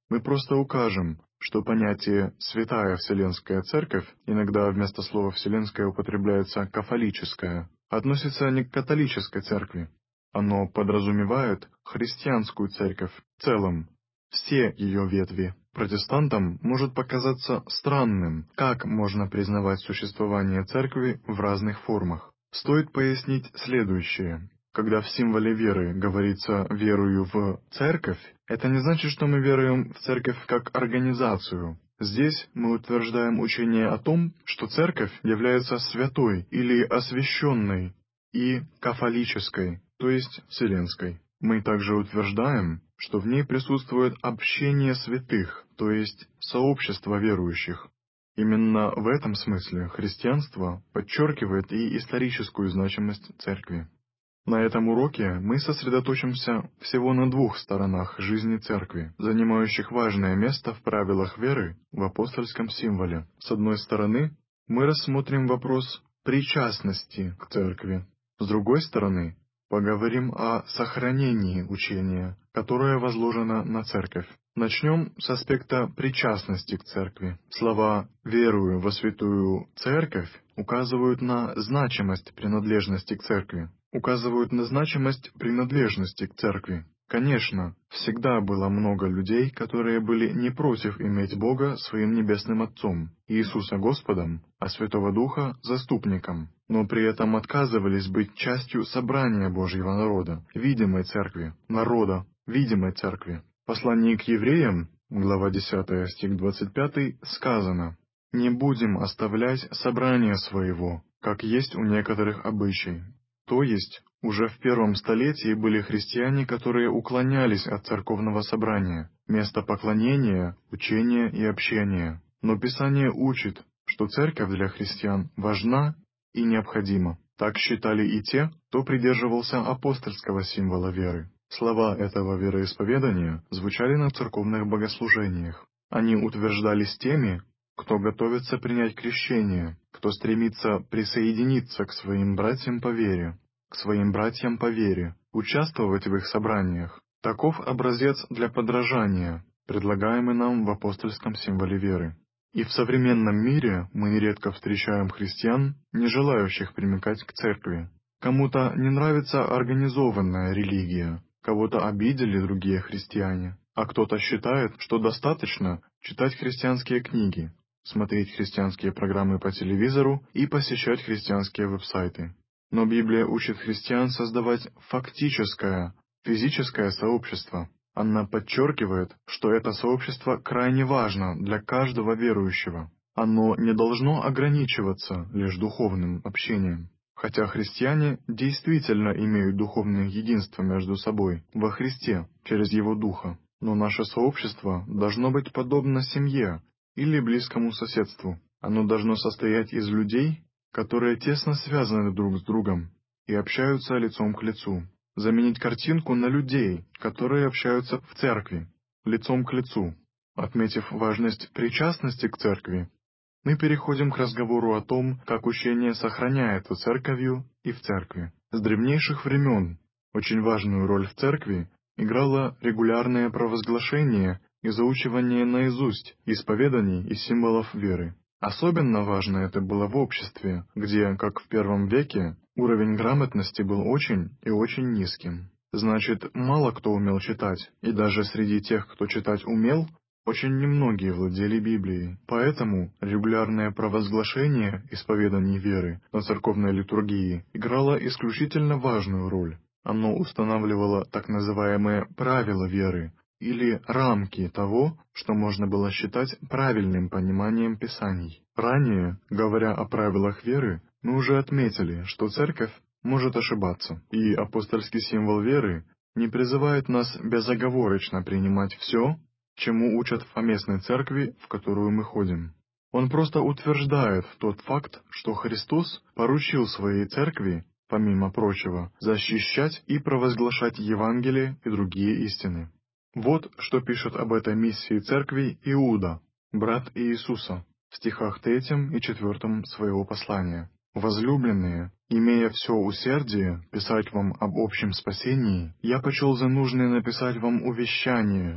Мы просто укажем, что понятие «святая Вселенская Церковь», иногда вместо слова «вселенская» употребляется «кафолическая», относится не к католической церкви. Оно подразумевает христианскую церковь в целом, все ее ветви. Протестантам может показаться странным, как можно признавать существование церкви в разных формах. Стоит пояснить следующее. Когда в символе веры говорится «верую в церковь», это не значит, что мы веруем в церковь как организацию. Здесь мы утверждаем учение о том, что церковь является святой или освященной и кафолической, то есть вселенской. Мы также утверждаем, что в ней присутствует общение святых, то есть сообщество верующих. Именно в этом смысле христианство подчеркивает и историческую значимость церкви. На этом уроке мы сосредоточимся всего на двух сторонах жизни церкви, занимающих важное место в правилах веры в апостольском символе. С одной стороны, мы рассмотрим вопрос причастности к церкви. С другой стороны, поговорим о сохранении учения, которое возложено на церковь. Начнем с аспекта причастности к церкви. Слова «верую во святую церковь» указывают на значимость принадлежности к церкви. Указывают на значимость принадлежности к церкви. Конечно, всегда было много людей, которые были не против иметь Бога своим небесным Отцом, Иисуса Господом, а Святого Духа заступником, но при этом отказывались быть частью собрания Божьего народа, видимой церкви, народа, видимой церкви. В послании к евреям, глава десятая, стих двадцать пятый, сказано: «Не будем оставлять собрание своего, как есть у некоторых обычай». То есть, уже в первом столетии были христиане, которые уклонялись от церковного собрания, места поклонения, учения и общения. Но Писание учит, что церковь для христиан важна и необходима. Так считали и те, кто придерживался апостольского символа веры. Слова этого вероисповедания звучали на церковных богослужениях. Они утверждались теми, кто готовится принять крещение, кто стремится присоединиться к своим братьям по вере, к своим братьям по вере, участвовать в их собраниях. Таков образец для подражания, предлагаемый нам в апостольском символе веры. И в современном мире мы нередко встречаем христиан, не желающих примыкать к церкви. Кому-то не нравится организованная религия, кого-то обидели другие христиане, а кто-то считает, что достаточно читать христианские книги, смотреть христианские программы по телевизору и посещать христианские веб-сайты. Но Библия учит христиан создавать фактическое, физическое сообщество. Она подчеркивает, что это сообщество крайне важно для каждого верующего. Оно не должно ограничиваться лишь духовным общением. Хотя христиане действительно имеют духовное единство между собой во Христе через Его Духа, но наше сообщество должно быть подобно семье или близкому соседству. Оно должно состоять из людей, которые тесно связаны друг с другом и общаются лицом к лицу. Заменить картинку на людей, которые общаются в церкви, лицом к лицу. Отметив важность причастности к церкви, мы переходим к разговору о том, как учение сохраняется церковью и в церкви. С древнейших времен очень важную роль в церкви играло регулярное провозглашение и заучивание наизусть исповеданий и символов веры. Особенно важно это было в обществе, где, как в первом веке, уровень грамотности был очень и очень низким. Значит, мало кто умел читать, и даже среди тех, кто читать умел, очень немногие владели Библией. Поэтому регулярное провозглашение исповеданий веры на церковной литургии играло исключительно важную роль. Оно устанавливало так называемые правила веры, или рамки того, что можно было считать правильным пониманием Писаний. Ранее, говоря о правилах веры, мы уже отметили, что церковь может ошибаться, и апостольский символ веры не призывает нас безоговорочно принимать все, чему учат в поместной церкви, в которую мы ходим. Он просто утверждает тот факт, что Христос поручил своей церкви, помимо прочего, защищать и провозглашать Евангелие и другие истины. Вот что пишет об этой миссии церкви Иуда, брат Иисуса, в стихах третьем и четвертом своего послания. «Возлюбленные, имея все усердие писать вам об общем спасении, я почел за нужное написать вам увещание,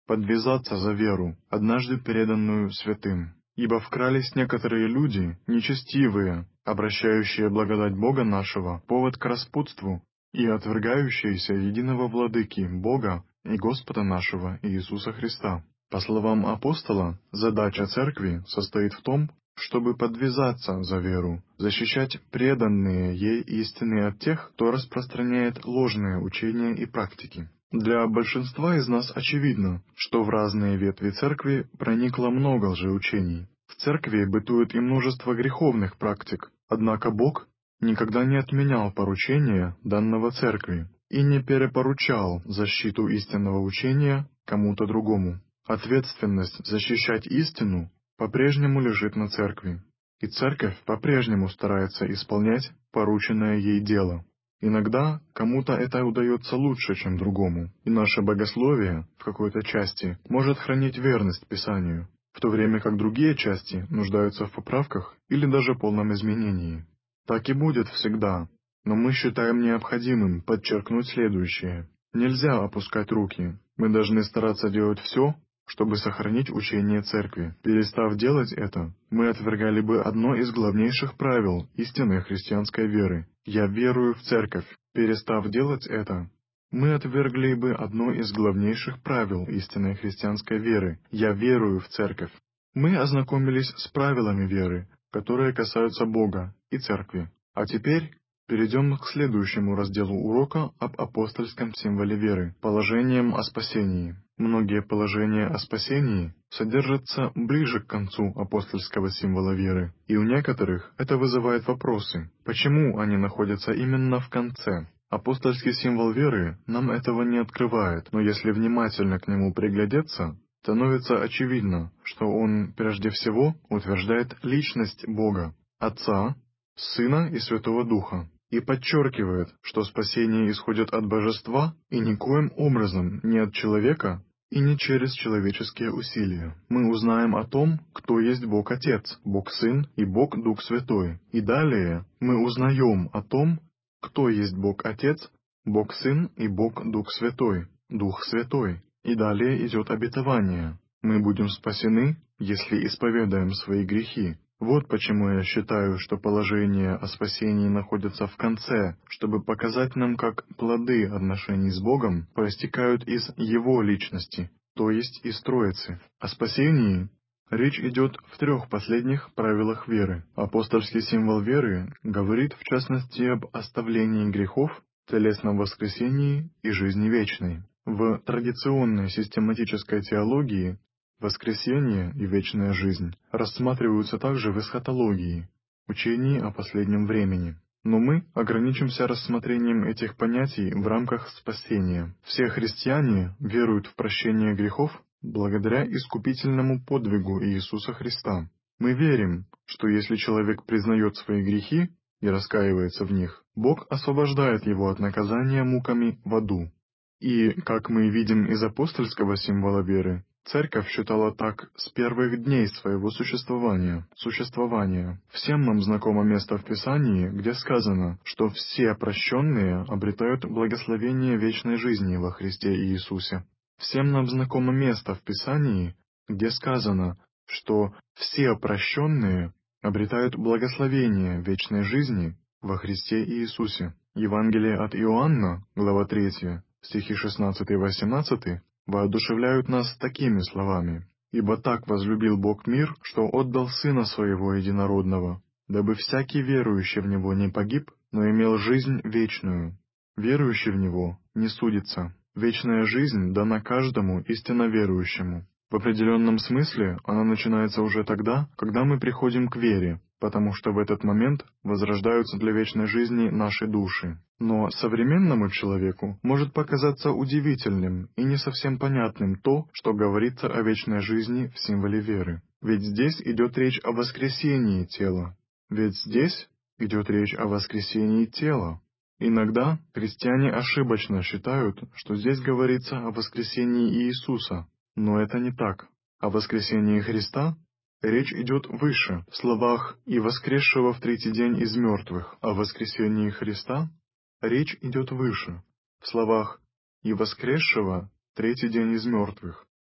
подвязаться за веру, однажды переданную святым. Ибо вкрались некоторые люди, нечестивые, обращающие благодать Бога нашего повод к распутству и отвергающиеся единого владыки Бога и Господа нашего Иисуса Христа. По словам апостола, задача церкви состоит в том, чтобы подвязаться за веру, защищать преданные ей истины от тех, кто распространяет ложные учения и практики. Для большинства из нас очевидно, что в разные ветви церкви проникло много лжеучений. В церкви бытует и множество греховных практик, однако Бог никогда не отменял поручения данного церкви и не перепоручал защиту истинного учения кому-то другому. Ответственность защищать истину по-прежнему лежит на церкви, и церковь по-прежнему старается исполнять порученное ей дело. Иногда кому-то это удается лучше, чем другому, и наше богословие в какой-то части может хранить верность Писанию, в то время как другие части нуждаются в поправках или даже полном изменении. Так и будет всегда, но мы считаем необходимым подчеркнуть следующее. Нельзя опускать руки, мы должны стараться делать все, чтобы сохранить учение Церкви. Перестав делать это, мы отвергали бы одно из главнейших правил истинной христианской веры. «Я верую в Церковь». Перестав делать это, мы отвергли бы одно из главнейших правил истинной христианской веры. «Я верую в Церковь». Мы ознакомились с правилами веры, которые касаются Бога и Церкви. А теперь перейдем к следующему разделу урока об апостольском символе веры – положениям о спасении. Многие положения о спасении содержатся ближе к концу апостольского символа веры, и у некоторых это вызывает вопросы, почему они находятся именно в конце. Апостольский символ веры нам этого не открывает, но если внимательно к нему приглядеться, становится очевидно, что он прежде всего утверждает личность Бога, Отца, Сына и Святого Духа, и подчеркивает, что спасение исходит от Божества и никоим образом не от человека и не через человеческие усилия. Мы узнаем о том, кто есть Бог Отец, Бог Сын и Бог Дух Святой. И далее мы узнаем о том, кто есть Бог Отец, Бог Сын и Бог Дух Святой, Дух Святой. И далее идет обетование. Мы будем спасены, если исповедаем свои грехи. Вот почему я считаю, что положения о спасении находятся в конце, чтобы показать нам, как плоды отношений с Богом проистекают из Его личности, то есть из Троицы. О спасении речь идет в трех последних правилах веры. Апостольский символ веры говорит в частности об оставлении грехов, телесном воскресении и жизни вечной. В традиционной систематической теологии воскресение и вечная жизнь рассматриваются также в эсхатологии, учении о последнем времени. Но мы ограничимся рассмотрением этих понятий в рамках спасения. Все христиане веруют в прощение грехов благодаря искупительному подвигу Иисуса Христа. Мы верим, что если человек признает свои грехи и раскаивается в них, Бог освобождает его от наказания муками в аду. И, как мы видим из апостольского символа веры, Церковь считала так с первых дней своего существования. существования. Всем нам знакомо место в Писании, где сказано, что все прощенные обретают благословение вечной жизни во Христе Иисусе. Всем нам знакомо место в Писании, где сказано, что все прощенные обретают благословение вечной жизни во Христе Иисусе. Евангелие от Иоанна, глава третья, стихи шестнадцатый и восемнадцатый, воодушевляют нас такими словами: «Ибо так возлюбил Бог мир, что отдал Сына Своего Единородного, дабы всякий верующий в Него не погиб, но имел жизнь вечную». Верующий в Него не судится. Вечная жизнь дана каждому истинно верующему. В определенном смысле она начинается уже тогда, когда мы приходим к вере, потому что в этот момент возрождаются для вечной жизни наши души. Но современному человеку может показаться удивительным и не совсем понятным то, что говорится о вечной жизни в символе веры. Ведь здесь идет речь о воскресении тела. Ведь здесь идет речь о воскресении тела. Иногда христиане ошибочно считают, что здесь говорится о воскресении Иисуса, но это не так. О воскресении Христа речь идет выше, в словах «и воскресшего в третий день из мертвых». О воскресении Христа речь идет выше, в словах «и воскресшего в третий день из мертвых».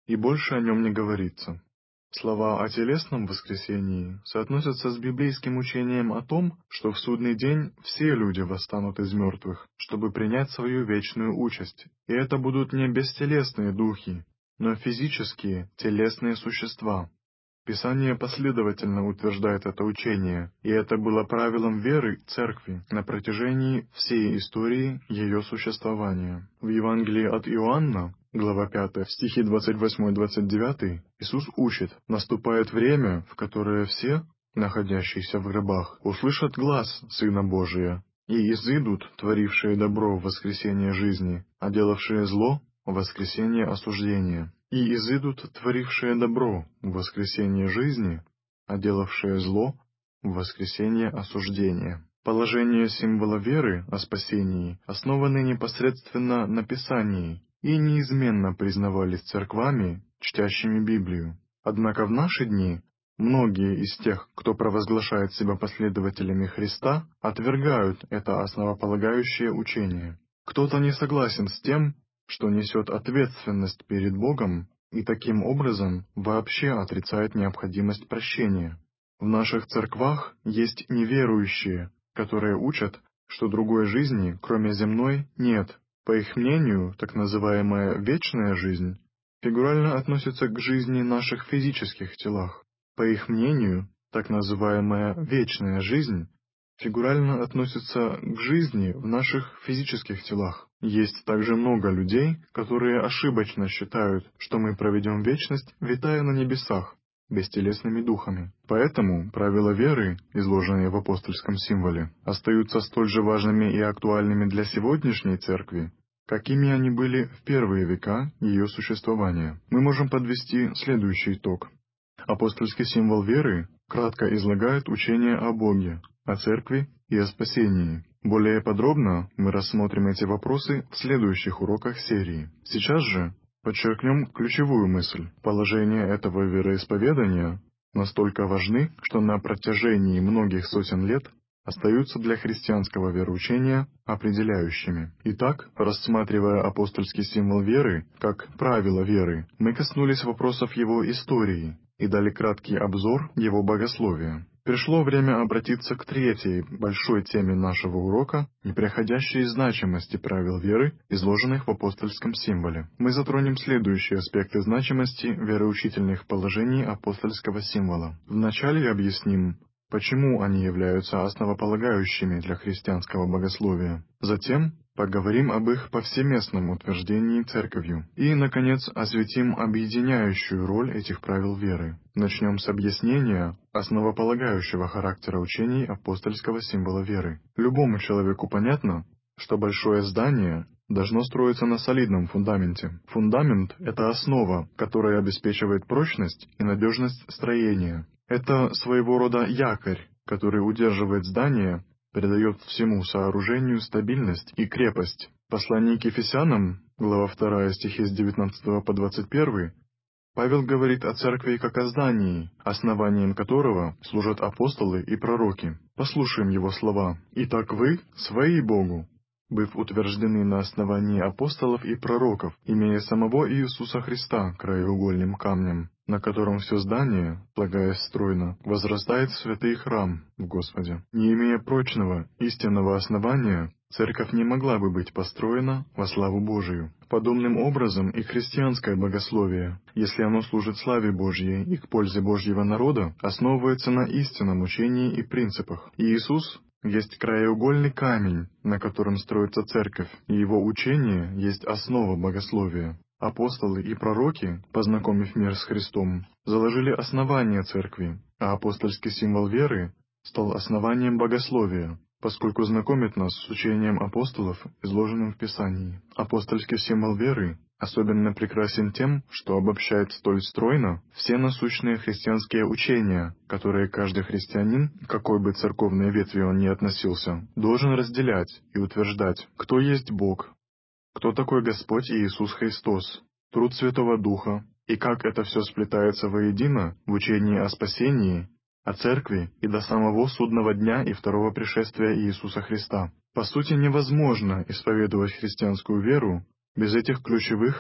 и больше о нем не говорится. Слова о телесном воскресении соотносятся с библейским учением о том, что в судный день все люди восстанут из мертвых, чтобы принять свою вечную участь, и это будут не бестелесные духи, но физические, телесные существа. Писание последовательно утверждает это учение, и это было правилом веры Церкви на протяжении всей истории ее существования. В Евангелии от Иоанна, глава пятая, стихи двадцать восемь двадцать девять, Иисус учит: «Наступает время, в которое все, находящиеся в гробах, услышат глас Сына Божия, и изыдут, творившие добро в воскресение жизни, а делавшие зло в воскресение осуждения. И изыдут, творившие добро в воскресение жизни, а делавшие зло в воскресение осуждения». Положение символа веры о спасении основаны непосредственно на Писании и неизменно признавались церквами, чтящими Библию. Однако в наши дни многие из тех, кто провозглашает себя последователями Христа, отвергают это основополагающее учение. Кто-то не согласен с тем, что несет ответственность перед Богом, и таким образом вообще отрицает необходимость прощения. В наших церквах есть неверующие, которые учат, что другой жизни, кроме земной, нет. По их мнению, так называемая вечная жизнь фигурально относится к жизни наших физических телах. По их мнению, так называемая вечная жизнь фигурально относится к жизни в наших физических телах. Есть также много людей, которые ошибочно считают, что мы проведем вечность, витая на небесах, бестелесными духами. Поэтому правила веры, изложенные в апостольском символе, остаются столь же важными и актуальными для сегодняшней церкви, какими они были в первые века ее существования. Мы можем подвести следующий итог. Апостольский символ веры кратко излагает учение о Боге, о Церкви и о спасении. Более подробно мы рассмотрим эти вопросы в следующих уроках серии. Сейчас же подчеркнем ключевую мысль. Положения этого вероисповедания настолько важны, что на протяжении многих сотен лет остаются для христианского вероучения определяющими. Итак, рассматривая апостольский символ веры как правило веры, мы коснулись вопросов его истории и дали краткий обзор его богословия. Пришло время обратиться к третьей большой теме нашего урока — непреходящей значимости правил веры, изложенных в апостольском символе. Мы затронем следующие аспекты значимости вероучительных положений апостольского символа. Вначале объясним, почему они являются основополагающими для христианского богословия. Затем поговорим об их повсеместном утверждении Церковью. И, наконец, осветим объединяющую роль этих правил веры. Начнем с объяснения основополагающего характера учений апостольского символа веры. Любому человеку понятно, что большое здание должно строиться на солидном фундаменте. Фундамент — это основа, которая обеспечивает прочность и надежность строения. Это своего рода якорь, который удерживает здание, придает всему сооружению стабильность и крепость. В послании к Ефесянам, глава вторая, стихи с девятнадцатого по двадцать первый, Павел говорит о церкви как о здании, основанием которого служат апостолы и пророки. Послушаем его слова. «Итак вы свои Богу, быв утверждены на основании апостолов и пророков, имея самого Иисуса Христа краеугольным камнем, на котором все здание, слагаясь стройно, возрастает в святый храм в Господе. Не имея прочного, истинного основания, церковь не могла бы быть построена во славу Божию. Подобным образом и христианское богословие, если оно служит славе Божьей и к пользе Божьего народа, основывается на истинном учении и принципах. И Иисус есть краеугольный камень, на котором строится церковь, и его учение есть основа богословия. Апостолы и пророки, познакомив мир с Христом, заложили основание церкви, а апостольский символ веры стал основанием богословия, поскольку знакомит нас с учением апостолов, изложенным в Писании. Апостольский символ веры особенно прекрасен тем, что обобщает столь стройно все насущные христианские учения, которые каждый христианин, к какой бы церковной ветви он ни относился, должен разделять и утверждать, кто есть Бог, кто такой Господь Иисус Христос, труд Святого Духа, и как это все сплетается воедино в учении о спасении, о Церкви и до самого судного дня и второго пришествия Иисуса Христа. По сути, невозможно исповедовать христианскую веру без этих ключевых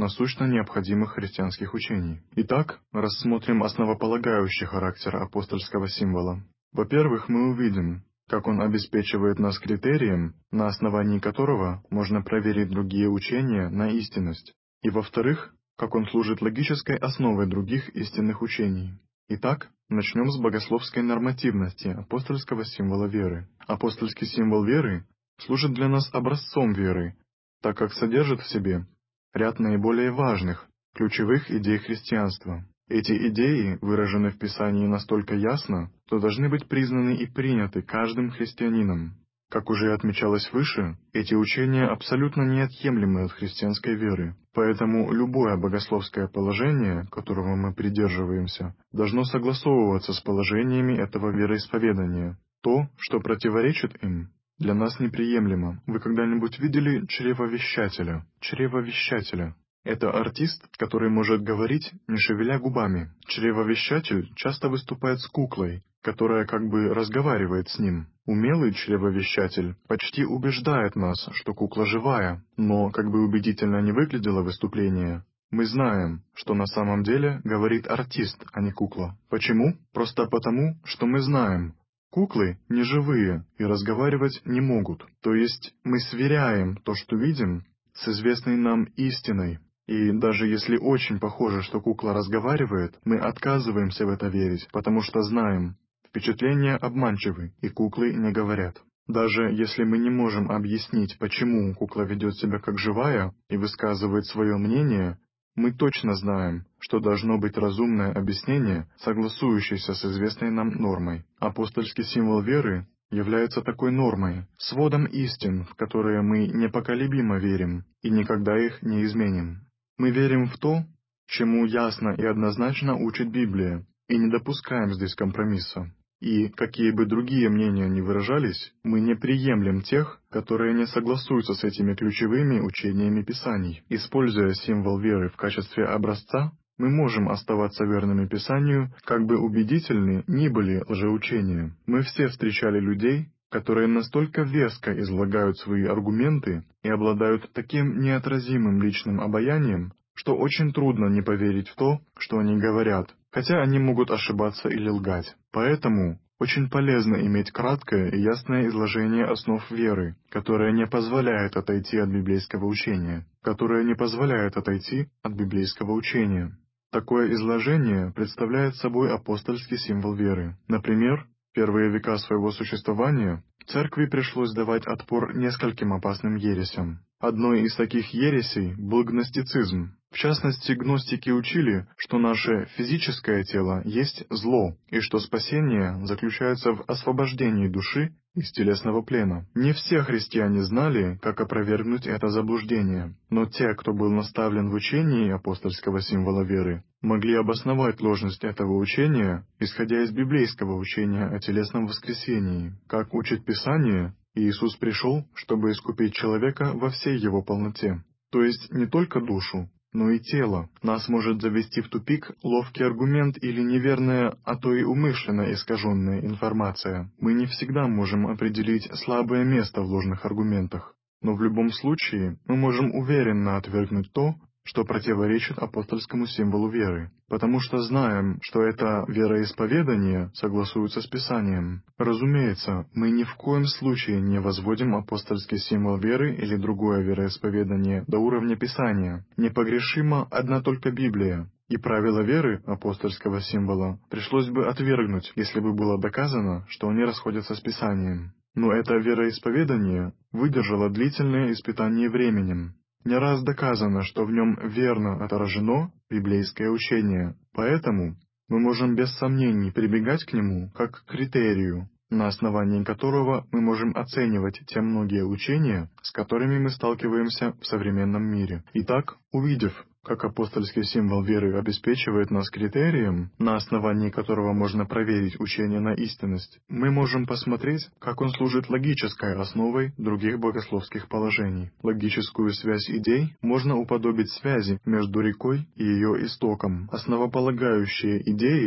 насущно необходимых христианских учений. Итак, рассмотрим основополагающий характер апостольского символа. Во-первых, мы увидим, как он обеспечивает нас критерием, на основании которого можно проверить другие учения на истинность. И во-вторых, как он служит логической основой других истинных учений. Итак, начнем с богословской нормативности апостольского символа веры. Апостольский символ веры служит для нас образцом веры, так как содержит в себе ряд наиболее важных, ключевых идей христианства. Эти идеи выражены в Писании настолько ясно, что должны быть признаны и приняты каждым христианином. Как уже отмечалось выше, эти учения абсолютно неотъемлемы от христианской веры, поэтому любое богословское положение, которого мы придерживаемся, должно согласовываться с положениями этого вероисповедания. То, что противоречит им, для нас неприемлемо. Вы когда-нибудь видели чревовещателя? Чревовещателя. Это артист, который может говорить, не шевеля губами. Чревовещатель часто выступает с куклой, которая как бы разговаривает с ним. Умелый чревовещатель почти убеждает нас, что кукла живая, но как бы убедительно не выглядело выступление, мы знаем, что на самом деле говорит артист, а не кукла. Почему? Просто потому, что мы знаем, куклы не живые и разговаривать не могут. То есть мы сверяем то, что видим, с известной нам истиной. И даже если очень похоже, что кукла разговаривает, мы отказываемся в это верить, потому что знаем, впечатления обманчивы, и куклы не говорят. Даже если мы не можем объяснить, почему кукла ведет себя как живая и высказывает свое мнение, мы точно знаем, что должно быть разумное объяснение, согласующееся с известной нам нормой. Апостольский символ веры является такой нормой, сводом истин, в которые мы непоколебимо верим и никогда их не изменим. Мы верим в то, чему ясно и однозначно учит Библия, и не допускаем здесь компромисса. И, какие бы другие мнения ни выражались, мы не приемлем тех, которые не согласуются с этими ключевыми учениями Писаний. Используя символ веры в качестве образца, мы можем оставаться верными Писанию, как бы убедительны ни были лжеучения. Мы все встречали людей, которые настолько веско излагают свои аргументы и обладают таким неотразимым личным обаянием, что очень трудно не поверить в то, что они говорят, хотя они могут ошибаться или лгать. Поэтому очень полезно иметь краткое и ясное изложение основ веры, которое не позволяет отойти от библейского учения, которое не позволяет отойти от библейского учения. Такое изложение представляет собой апостольский символ веры. Например, в первые века своего существования церкви пришлось давать отпор нескольким опасным ересям. Одной из таких ересей был гностицизм. В частности, гностики учили, что наше физическое тело есть зло, и что спасение заключается в освобождении души из телесного плена. Не все христиане знали, как опровергнуть это заблуждение, но те, кто был наставлен в учении апостольского символа веры, могли обосновать ложность этого учения, исходя из библейского учения о телесном воскресении. Как учит Писание, Иисус пришел, чтобы искупить человека во всей его полноте, то есть не только душу, но и тело. Нас может завести в тупик ловкий аргумент или неверная, а то и умышленно искаженная информация. Мы не всегда можем определить слабое место в ложных аргументах, но в любом случае мы можем уверенно отвергнуть то, что противоречит апостольскому символу веры, потому что знаем, что это вероисповедание согласуется с Писанием. Разумеется, мы ни в коем случае не возводим апостольский символ веры или другое вероисповедание до уровня Писания. Непогрешима одна только Библия, и правила веры апостольского символа пришлось бы отвергнуть, если бы было доказано, что они расходятся с Писанием. Но это вероисповедание выдержало длительное испытание временем. Не раз доказано, что в нем верно отражено библейское учение, поэтому мы можем без сомнений прибегать к нему как к критерию, на основании которого мы можем оценивать те многие учения, с которыми мы сталкиваемся в современном мире. Итак, увидев, как апостольский символ веры обеспечивает нас критерием, на основании которого можно проверить учение на истинность, мы можем посмотреть, как он служит логической основой других богословских положений. Логическую связь идей можно уподобить связи между рекой и ее истоком. Основополагающие идеи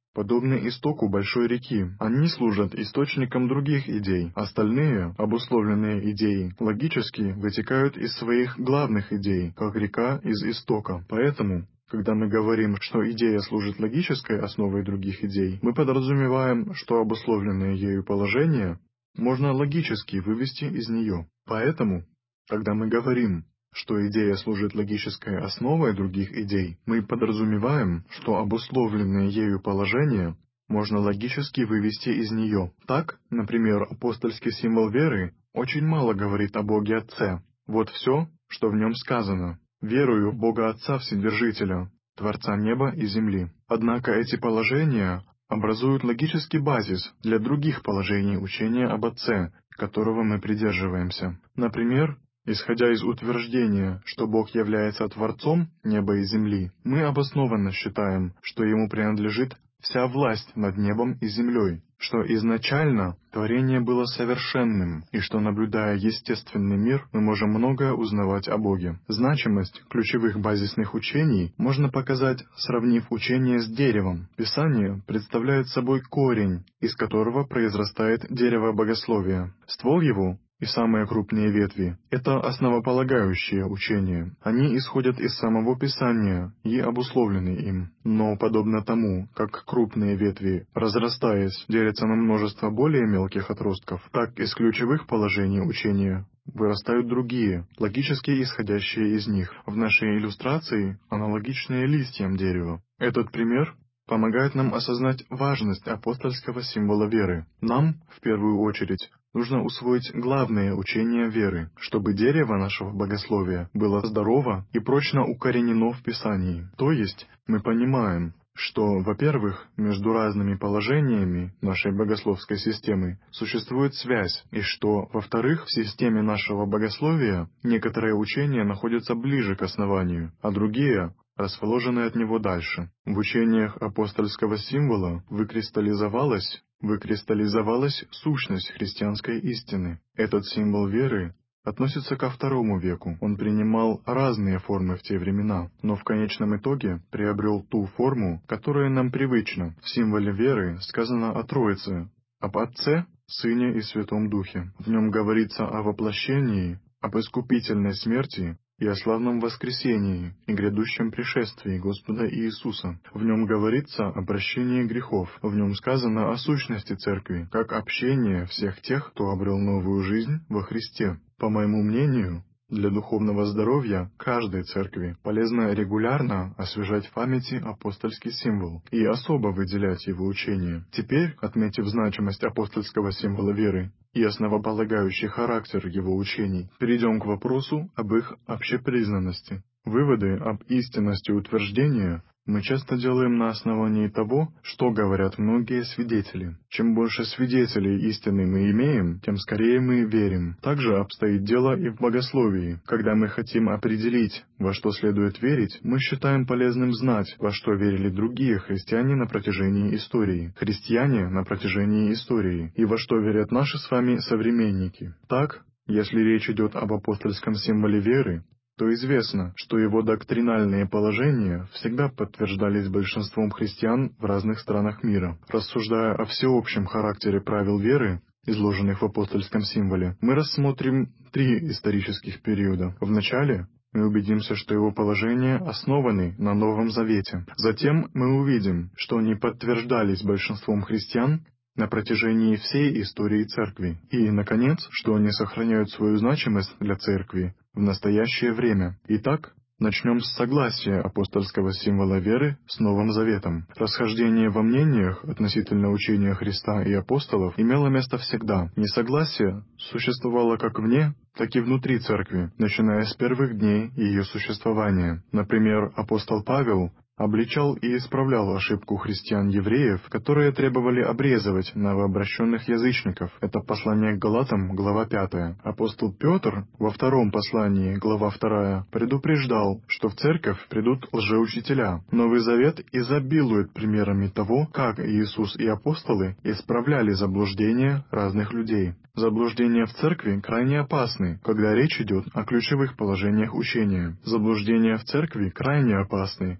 подобны истоку большой реки. Они служат источником других идей. Остальные, обусловленные идеи, логически вытекают из своих главных идей, как река из истока. Поэтому, когда мы говорим, что идея служит логической основой других идей, мы подразумеваем, что обусловленное ею положение можно логически вывести из нее. Поэтому, когда мы говорим, что идея служит логической основой других идей, мы подразумеваем, что обусловленное ею положение можно логически вывести из нее. Так, например, апостольский символ веры очень мало говорит о Боге Отце. Вот все, что в нем сказано. «Верую в Бога Отца Вседержителя, Творца неба и земли». Однако эти положения образуют логический базис для других положений учения об Отце, которого мы придерживаемся. Например, исходя из утверждения, что Бог является Творцом неба и земли, мы обоснованно считаем, что Ему принадлежит вся власть над небом и землей, что изначально творение было совершенным, и что, наблюдая естественный мир, мы можем многое узнавать о Боге. Значимость ключевых базисных учений можно показать, сравнив учение с деревом. Писание представляет собой корень, из которого произрастает дерево богословия. Ствол его и самые крупные ветви — это основополагающие учения. Они исходят из самого Писания и обусловлены им. Но, подобно тому, как крупные ветви, разрастаясь, делятся на множество более мелких отростков, так из ключевых положений учения вырастают другие, логически исходящие из них. В нашей иллюстрации аналогичные листьям дерева. Этот пример помогает нам осознать важность апостольского символа веры. Нам, в первую очередь, нужно усвоить главное учение веры, чтобы дерево нашего богословия было здорово и прочно укоренено в Писании. То есть, мы понимаем, что, во-первых, между разными положениями нашей богословской системы существует связь, и что, во-вторых, в системе нашего богословия некоторые учения находятся ближе к основанию, а другие расположены от него дальше. В учениях апостольского символа выкристаллизовалась, выкристаллизовалась сущность христианской истины. Этот символ веры относится ко второму веку. Он принимал разные формы в те времена, но в конечном итоге приобрел ту форму, которая нам привычна. В символе веры сказано о Троице, об Отце, Сыне и Святом Духе. В нем говорится о воплощении, об искупительной смерти и о славном воскресении и грядущем пришествии Господа Иисуса. В нем говорится о прощении грехов. В нем сказано о сущности Церкви, как общение всех тех, кто обрел новую жизнь во Христе. По моему мнению, для духовного здоровья каждой церкви полезно регулярно освежать в памяти апостольский символ и особо выделять его учение. Теперь, отметив значимость апостольского символа веры и основополагающий характер его учений, перейдем к вопросу об их общепризнанности. Выводы об истинности утверждения мы часто делаем на основании того, что говорят многие свидетели. Чем больше свидетелей истины мы имеем, тем скорее мы верим. Также обстоит дело и в богословии. Когда мы хотим определить, во что следует верить, мы считаем полезным знать, во что верили другие христиане на протяжении истории, христиане на протяжении истории, и во что верят наши с вами современники. Так, если речь идет об апостольском символе веры, то известно, что его доктринальные положения всегда подтверждались большинством христиан в разных странах мира. Рассуждая о всеобщем характере правил веры, изложенных в апостольском символе, мы рассмотрим три исторических периода. Вначале мы убедимся, что его положения основаны на Новом Завете. Затем мы увидим, что они подтверждались большинством христиан на протяжении всей истории Церкви. И, наконец, что они сохраняют свою значимость для Церкви в настоящее время. Итак, начнем с согласия апостольского символа веры с Новым Заветом. Расхождение во мнениях относительно учения Христа и апостолов имело место всегда. Несогласие существовало как вне, так и внутри Церкви, начиная с первых дней ее существования. Например, апостол Павел обличал и исправлял ошибку христиан-евреев, которые требовали обрезывать новообращенных язычников. Это послание к Галатам, глава пятая. Апостол Петр во втором послании, глава вторая, предупреждал, что в церковь придут лжеучителя. Новый Завет изобилует примерами того, как Иисус и апостолы исправляли заблуждения разных людей. Заблуждения в церкви крайне опасны, когда речь идет о ключевых положениях учения. Заблуждения в церкви крайне опасны, когда речь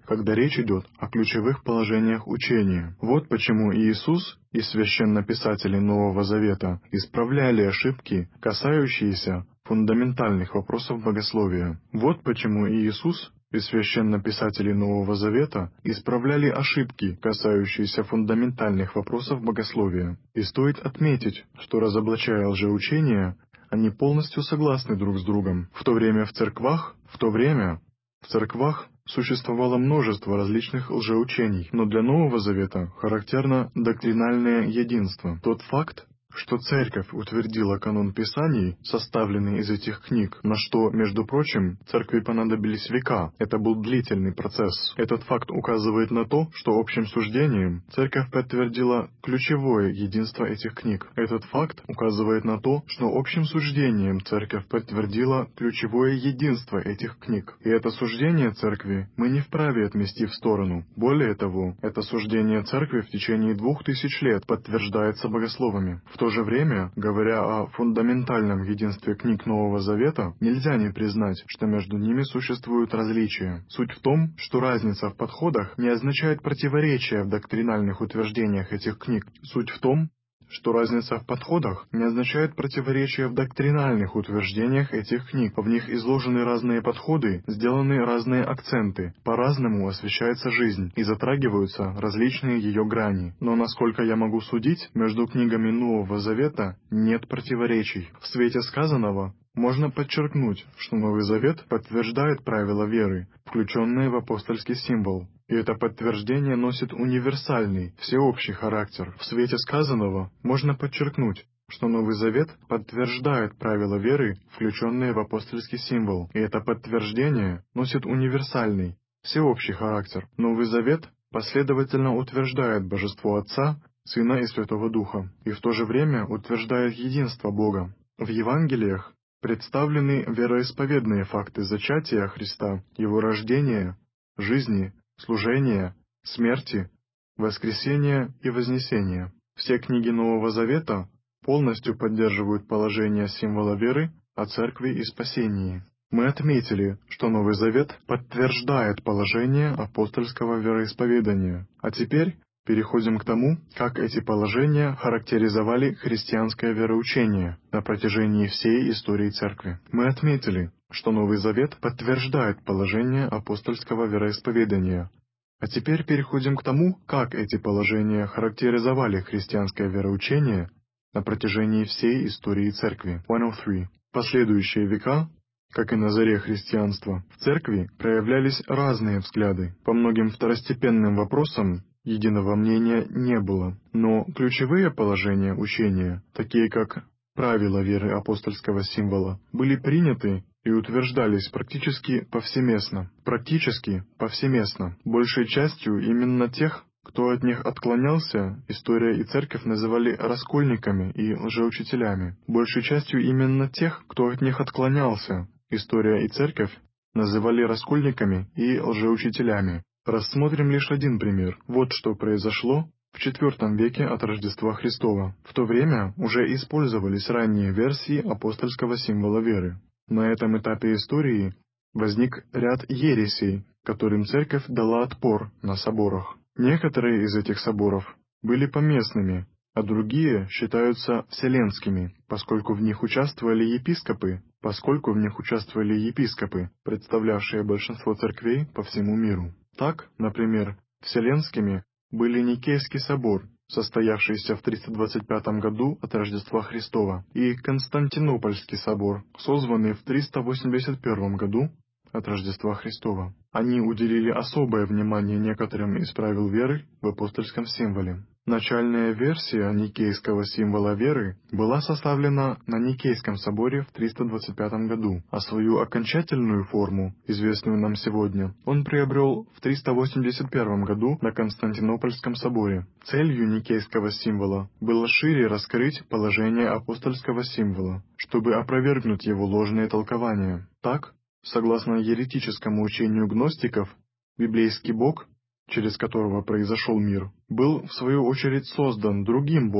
речь идет о ключевых положениях учения. Вот почему Иисус и священнописатели Нового Завета исправляли ошибки, касающиеся фундаментальных вопросов богословия. Вот почему Иисус и священнописатели Нового Завета исправляли ошибки, касающиеся фундаментальных вопросов богословия. И стоит отметить, что, разоблачая лжеучения, они полностью согласны друг с другом. В то время в церквах, в то время в церквах существовало множество различных лжеучений, но для Нового Завета характерно доктринальное единство. Тот факт, что Церковь утвердила канон Писаний, составленный из этих книг, на что, между прочим, Церкви понадобились века. Это был длительный процесс. Этот факт указывает на то, что общим суждением Церковь подтвердила ключевое единство этих книг. Этот факт указывает на то, что общим суждением Церковь подтвердила ключевое единство этих книг. И это суждение Церкви мы не вправе отмести в сторону. Более того, это суждение Церкви в течение двух тысяч лет подтверждается богословами. В то же время, говоря о фундаментальном единстве книг Нового Завета, нельзя не признать, что между ними существуют различия. Суть в том, что разница в подходах не означает противоречия в доктринальных утверждениях этих книг. Суть в том, что разница в подходах не означает противоречия в доктринальных утверждениях этих книг. В них изложены разные подходы, сделаны разные акценты, по-разному освещается жизнь и затрагиваются различные ее грани. Но, насколько я могу судить, между книгами Нового Завета нет противоречий. В свете сказанного можно подчеркнуть, что Новый Завет подтверждает правила веры, включенные в апостольский символ. И это подтверждение носит универсальный, всеобщий характер. В свете сказанного можно подчеркнуть, что Новый Завет подтверждает правила веры, включенные в апостольский символ. И это подтверждение носит универсальный, всеобщий характер. Новый Завет последовательно утверждает Божество Отца, Сына и Святого Духа, и в то же время утверждает единство Бога. В Евангелиях представлены вероисповедные факты зачатия Христа, Его рождения, жизни, служения, смерти, воскресения и вознесения. Все книги Нового Завета полностью поддерживают положение символа веры о Церкви и спасении. Мы отметили, что Новый Завет подтверждает положение апостольского вероисповедания. А теперь переходим к тому, как эти положения характеризовали христианское вероучение на протяжении всей истории Церкви. Мы отметили, что Новый Завет подтверждает положение апостольского вероисповедания. А теперь переходим к тому, как эти положения характеризовали христианское вероучение на протяжении всей истории Церкви. сто три. В последующие века, как и на заре христианства, в Церкви проявлялись разные взгляды. По многим второстепенным вопросам единого мнения не было, но ключевые положения учения, такие как правила веры апостольского символа, были приняты и утверждались практически повсеместно. Практически повсеместно. Большей частью именно тех, кто от них отклонялся, история и церковь называли раскольниками и лжеучителями. Большей частью именно тех, кто от них отклонялся, история и церковь называли раскольниками и лжеучителями. Рассмотрим лишь один пример. Вот что произошло в четвёртом веке от Рождества Христова. В то время уже использовались ранние версии апостольского символа веры. На этом этапе истории возник ряд ересей, которым церковь дала отпор на соборах. Некоторые из этих соборов были поместными, а другие считаются вселенскими, поскольку в них участвовали епископы, поскольку в них участвовали епископы, представлявшие большинство церквей по всему миру. Так, например, вселенскими были Никейский собор, состоявшийся в триста двадцать пятом году от Рождества Христова, и Константинопольский собор, созванный в триста восемьдесят первом году от Рождества Христова. Они уделили особое внимание некоторым из правил веры в апостольском символе. Начальная версия никейского символа веры была составлена на Никейском соборе в триста двадцать пятом году, а свою окончательную форму, известную нам сегодня, он приобрел в триста восемьдесят первом году на Константинопольском соборе. Целью никейского символа было шире раскрыть положение апостольского символа, чтобы опровергнуть его ложные толкования. Так, согласно еретическому учению гностиков, библейский Бог, через которого произошел мир, был в свою очередь создан другим Богом,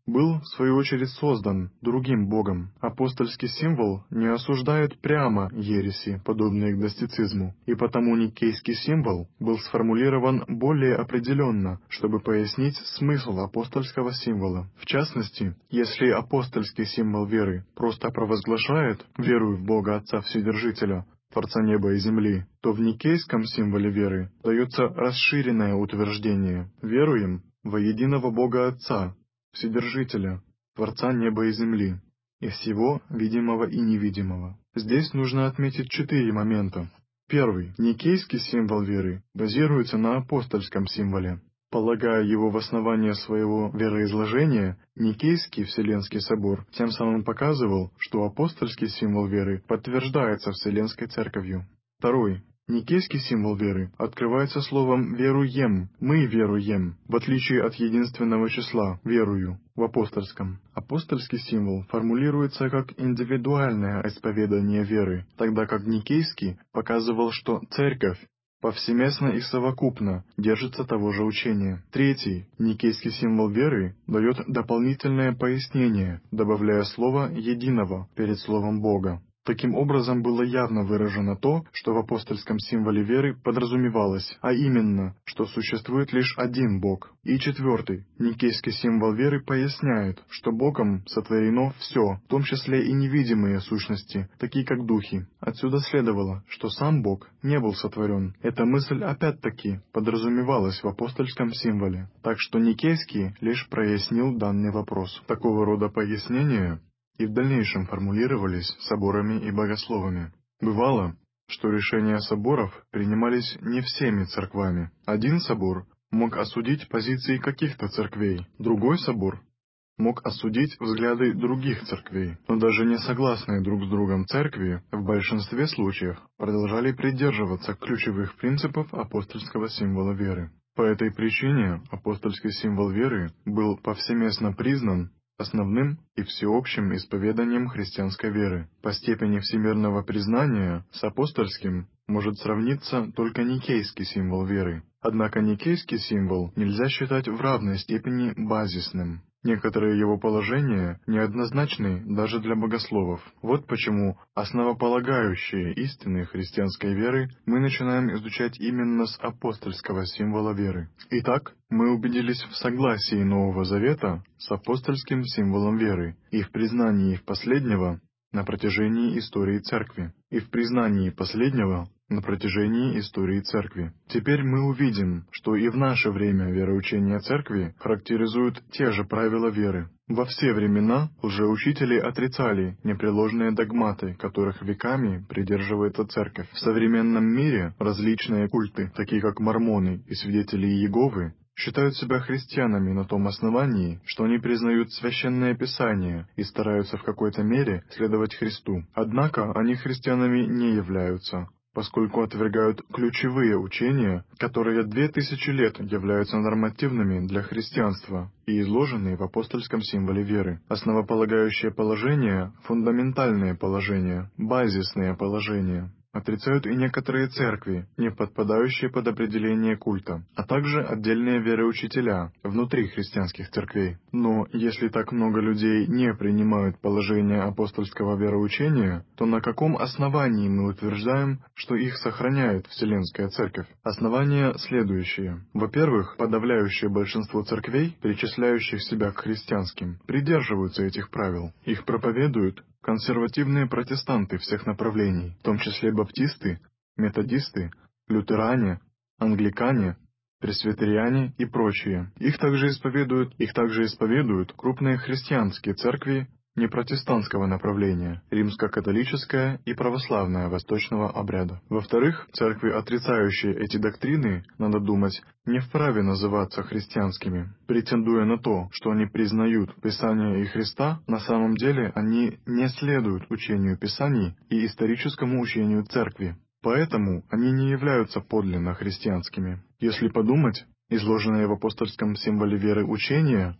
был, в свою очередь, создан другим Богом. Апостольский символ не осуждает прямо ереси, подобные гностицизму, и потому никейский символ был сформулирован более определенно, чтобы пояснить смысл апостольского символа. В частности, если апостольский символ веры просто провозглашает «верую в Бога Отца Вседержителя», Творца неба и земли, то в никейском символе веры дается расширенное утверждение «веруем во единого Бога Отца, Вседержителя, Творца неба и земли, и всего видимого и невидимого». Здесь нужно отметить четыре момента. Первый. Никейский символ веры базируется на апостольском символе. Полагая его в основание своего вероизложения, Никейский Вселенский собор тем самым показывал, что апостольский символ веры подтверждается Вселенской Церковью. Второй. Никейский символ веры открывается словом «веруем», «мы веруем», в отличие от единственного числа «верую» в апостольском. Апостольский символ формулируется как индивидуальное исповедание веры, тогда как Никейский показывал, что Церковь повсеместно и совокупно держится того же учения. Третий. Никейский символ веры дает дополнительное пояснение, добавляя слово «единого» перед словом «Бога». Таким образом, было явно выражено то, что в апостольском символе веры подразумевалось, а именно, что существует лишь один Бог. И четвертый. Никейский символ веры поясняет, что Богом сотворено все, в том числе и невидимые сущности, такие как духи. Отсюда следовало, что сам Бог не был сотворен. Эта мысль опять-таки подразумевалась в апостольском символе, так что Никейский лишь прояснил данный вопрос. Такого рода пояснения и в дальнейшем формулировались соборами и богословами. Бывало, что решения соборов принимались не всеми церквами. Один собор мог осудить позиции каких-то церквей, другой собор мог осудить взгляды других церквей, но даже не согласные друг с другом церкви в большинстве случаев продолжали придерживаться ключевых принципов апостольского символа веры. По этой причине апостольский символ веры был повсеместно признан основным и всеобщим исповеданием христианской веры. По степени всемирного признания с апостольским может сравниться только никейский символ веры. Однако никейский символ нельзя считать в равной степени базисным. Некоторые его положения неоднозначны даже для богословов. Вот почему основополагающие истины христианской веры мы начинаем изучать именно с апостольского символа веры. Итак, мы убедились в согласии Нового Завета с апостольским символом веры и в признании их последнего на протяжении истории Церкви, и в признании последнего на протяжении истории Церкви. Теперь мы увидим, что и в наше время вероучение Церкви характеризуют те же правила веры. Во все времена лжеучители отрицали непреложные догматы, которых веками придерживается Церковь. В современном мире различные культы, такие как мормоны и свидетели Иеговы, считают себя христианами на том основании, что они признают Священное Писание и стараются в какой-то мере следовать Христу. Однако они христианами не являются, поскольку отвергают ключевые учения, которые две тысячи лет являются нормативными для христианства и изложены в апостольском символе веры. Основополагающее положение, фундаментальные положения, базисные положения отрицают и некоторые церкви, не подпадающие под определение культа, а также отдельные вероучителя внутри христианских церквей. Но если так много людей не принимают положение апостольского вероучения, то на каком основании мы утверждаем, что их сохраняет Вселенская Церковь? Основания следующие. Во-первых, подавляющее большинство церквей, причисляющих себя к христианским, придерживаются этих правил. Их проповедуют консервативные протестанты всех направлений, в том числе баптисты, методисты, лютеране, англикане, пресвитериане и прочие. Их также исповедуют, их также исповедуют крупные христианские церкви непротестантского направления, римско-католическая и православная восточного обряда. Во-вторых, церкви, отрицающие эти доктрины, надо думать, не вправе называться христианскими. Претендуя на то, что они признают Писание и Христа, на самом деле они не следуют учению Писаний и историческому учению Церкви. Поэтому они не являются подлинно христианскими. Если подумать, изложенные в апостольском символе веры учения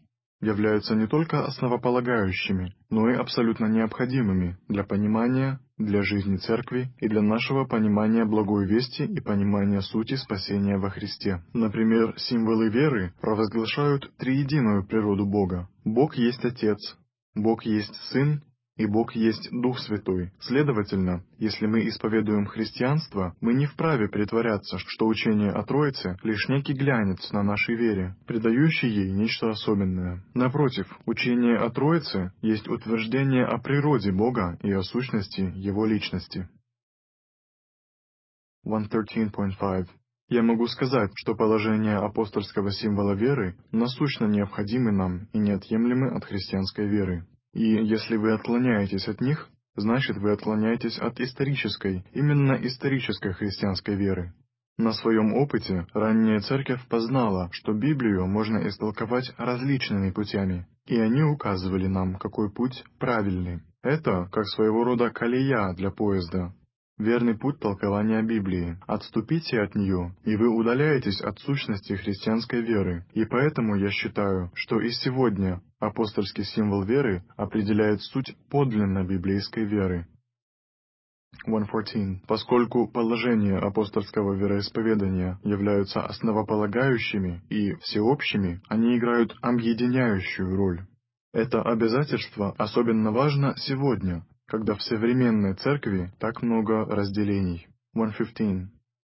являются не только основополагающими, но и абсолютно необходимыми для понимания, для жизни Церкви и для нашего понимания благой вести и понимания сути спасения во Христе. Например, символы веры провозглашают триединую природу Бога. Бог есть Отец, Бог есть Сын, и Бог есть Дух Святой. Следовательно, если мы исповедуем христианство, мы не вправе притворяться, что учение о Троице — лишь некий глянец на нашей вере, придающий ей нечто особенное. Напротив, учение о Троице есть утверждение о природе Бога и о сущности Его личности. сто тринадцать пять. Я могу сказать, что положения апостольского символа веры насущно необходимы нам и неотъемлемы от христианской веры. И если вы отклоняетесь от них, значит вы отклоняетесь от исторической, именно исторической христианской веры. На своем опыте ранняя церковь познала, что Библию можно истолковать различными путями, и они указывали нам, какой путь правильный. Это как своего рода колея для поезда. Верный путь толкования Библии. Отступите от нее, и вы удаляетесь от сущности христианской веры. И поэтому я считаю, что и сегодня апостольский символ веры определяет суть подлинно библейской веры. сто четырнадцать. Поскольку положения апостольского вероисповедания являются основополагающими и всеобщими, они играют объединяющую роль. Это обязательство особенно важно сегодня, когда в современной церкви так много разделений. сто пятнадцать.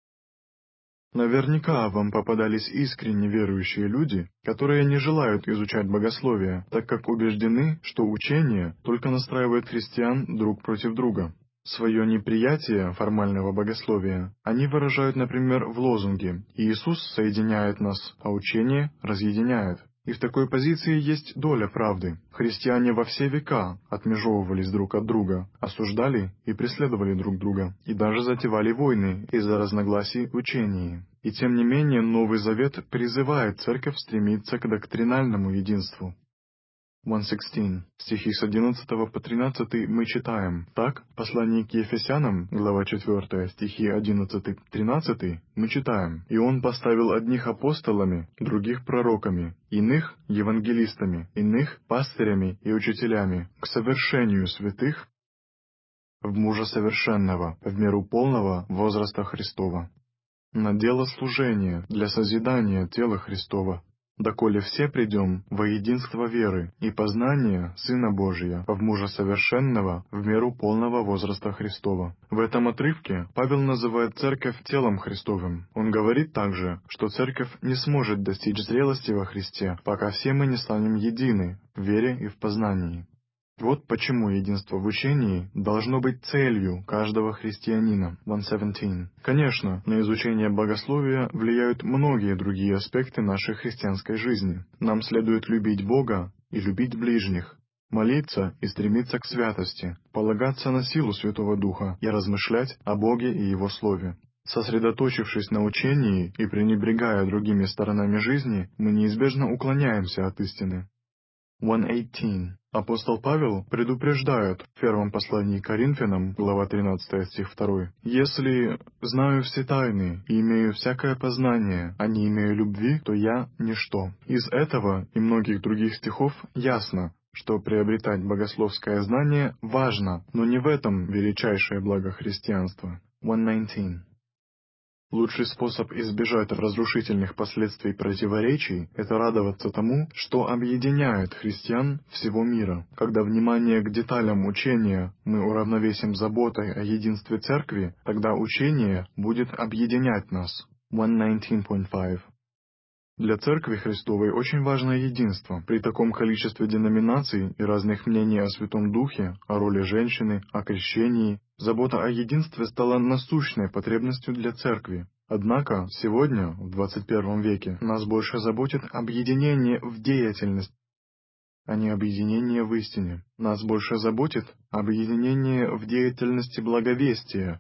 Наверняка вам попадались искренне верующие люди, которые не желают изучать богословие, так как убеждены, что учение только настраивает христиан друг против друга. Свое неприятие формального богословия они выражают, например, в лозунге «Иисус соединяет нас, а учение разъединяет». И в такой позиции есть доля правды. Христиане во все века отмежевывались друг от друга, осуждали и преследовали друг друга, и даже затевали войны из-за разногласий в учении. И тем не менее Новый Завет призывает Церковь стремиться к доктринальному единству. сто шестнадцать. Стихи с одиннадцатого по тринадцатый мы читаем. Так, в послании к Ефесянам, глава четвёртая, стихи одиннадцатый-тринадцатый, мы читаем. «И Он поставил одних апостолами, других пророками, иных евангелистами, иных пастырями и учителями, к совершению святых в мужа совершенного, в меру полного возраста Христова, на дело служения для созидания тела Христова, доколе все придем во единство веры и познания Сына Божия, в мужа совершенного, в меру полного возраста Христова». В этом отрывке Павел называет церковь телом Христовым. Он говорит также, что церковь не сможет достичь зрелости во Христе, пока все мы не станем едины в вере и в познании. Вот почему единство в учении должно быть целью каждого христианина. сто семнадцать. Конечно, на изучение богословия влияют многие другие аспекты нашей христианской жизни. Нам следует любить Бога и любить ближних, молиться и стремиться к святости, полагаться на силу Святого Духа и размышлять о Боге и Его Слове. Сосредоточившись на учении и пренебрегая другими сторонами жизни, мы неизбежно уклоняемся от истины. сто восемнадцать. Апостол Павел предупреждает в первом послании к Коринфянам, глава тринадцатая, стих второй, «Если знаю все тайны и имею всякое познание, а не имею любви, то я ничто». Из этого и многих других стихов ясно, что приобретать богословское знание важно, но не в этом величайшее благо христианства. сто девятнадцать. Лучший способ избежать разрушительных последствий противоречий – это радоваться тому, что объединяет христиан всего мира. Когда внимание к деталям учения мы уравновесим заботой о единстве Церкви, тогда учение будет объединять нас. сто девятнадцать пять. Для Церкви Христовой очень важно единство. При таком количестве деноминаций и разных мнений о Святом Духе, о роли женщины, о крещении, забота о единстве стала насущной потребностью для Церкви. Однако сегодня, в двадцать первом веке, нас больше заботит объединение в деятельности, а не объединение в истине. Нас больше заботит объединение в деятельности благовестия.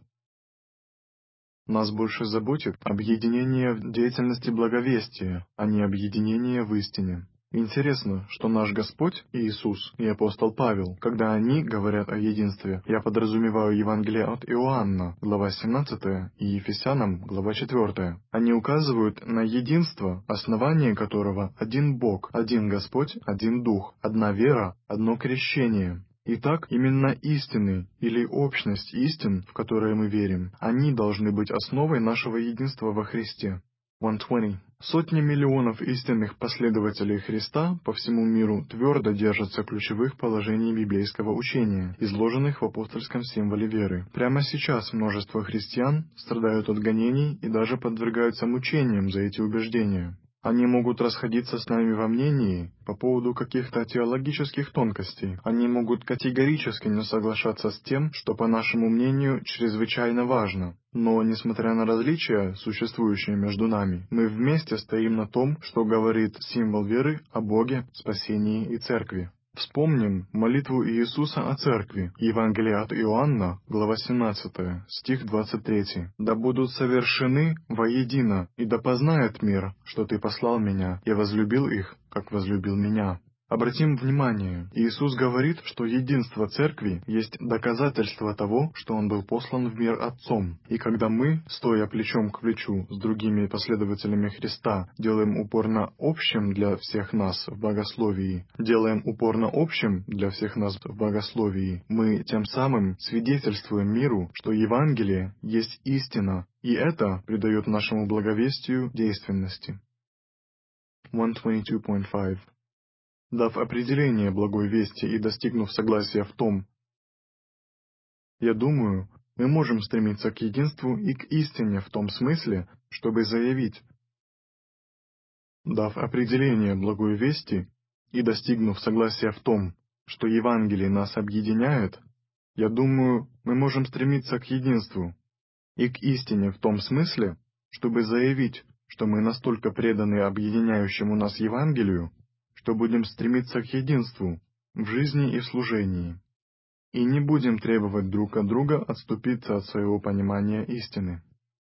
Нас больше заботит объединение в деятельности благовестия, а не объединение в истине. Интересно, что наш Господь Иисус и апостол Павел, когда они говорят о единстве, я подразумеваю Евангелие от Иоанна, глава семнадцатая, и Ефесянам, глава четвёртая, они указывают на единство, основание которого один Бог, один Господь, один Дух, одна вера, одно крещение. Итак, именно истины или общность истин, в которые мы верим, они должны быть основой нашего единства во Христе. сто двадцать. Сотни миллионов истинных последователей Христа по всему миру твердо держатся ключевых положений библейского учения, изложенных в апостольском символе веры. Прямо сейчас множество христиан страдают от гонений и даже подвергаются мучениям за эти убеждения. Они могут расходиться с нами во мнении по поводу каких-то теологических тонкостей. Они могут категорически не соглашаться с тем, что, по нашему мнению, чрезвычайно важно. Но, несмотря на различия, существующие между нами, мы вместе стоим на том, что говорит символ веры о Боге, спасении и Церкви. Вспомним молитву Иисуса о Церкви, Евангелие от Иоанна, глава семнадцатая, стих двадцать третий. «Да будут совершены воедино, и да познает мир, что Ты послал Меня, и возлюбил их, как возлюбил Меня». Обратим внимание, Иисус говорит, что единство Церкви есть доказательство того, что Он был послан в мир Отцом. И когда мы, стоя плечом к плечу с другими последователями Христа, делаем упор на общем для всех нас в богословии, делаем упор на общем для всех нас в богословии, мы тем самым свидетельствуем миру, что Евангелие есть истина, и это придает нашему благовестию действенности. сто двадцать два точка пять. Дав определение благой вести и достигнув согласия в том, я думаю, мы можем стремиться к единству и к истине в том смысле, чтобы заявить. Дав определение благой вести и достигнув согласия в том, что Евангелие нас объединяет, я думаю, мы можем стремиться к единству и к истине в том смысле, чтобы заявить, что мы настолько преданы объединяющему нас Евангелию, что будем стремиться к единству в жизни и в служении, и не будем требовать друг от друга отступиться от своего понимания истины.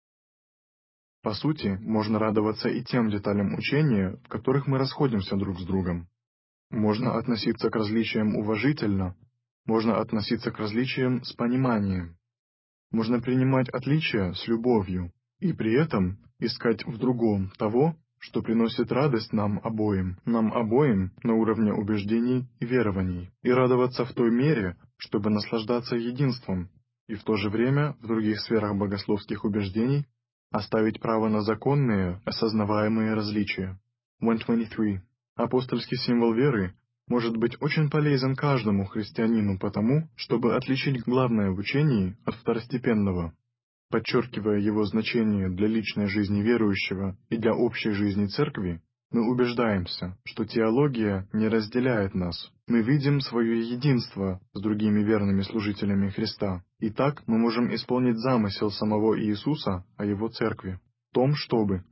По сути, можно радоваться и тем деталям учения, в которых мы расходимся друг с другом. Можно относиться к различиям уважительно, можно относиться к различиям с пониманием. Можно принимать отличия с любовью, и при этом искать в другом того, что приносит радость нам обоим, нам обоим на уровне убеждений и верований, и радоваться в той мере, чтобы наслаждаться единством, и в то же время в других сферах богословских убеждений оставить право на законные, осознаваемые различия. сто двадцать три. Апостольский символ веры может быть очень полезен каждому христианину потому, чтобы отличить главное в учении от второстепенного. Подчеркивая его значение для личной жизни верующего и для общей жизни Церкви, мы убеждаемся, что теология не разделяет нас. Мы видим свое единство с другими верными служителями Христа, и так мы можем исполнить замысел самого Иисуса о Его Церкви, в том, чтобы.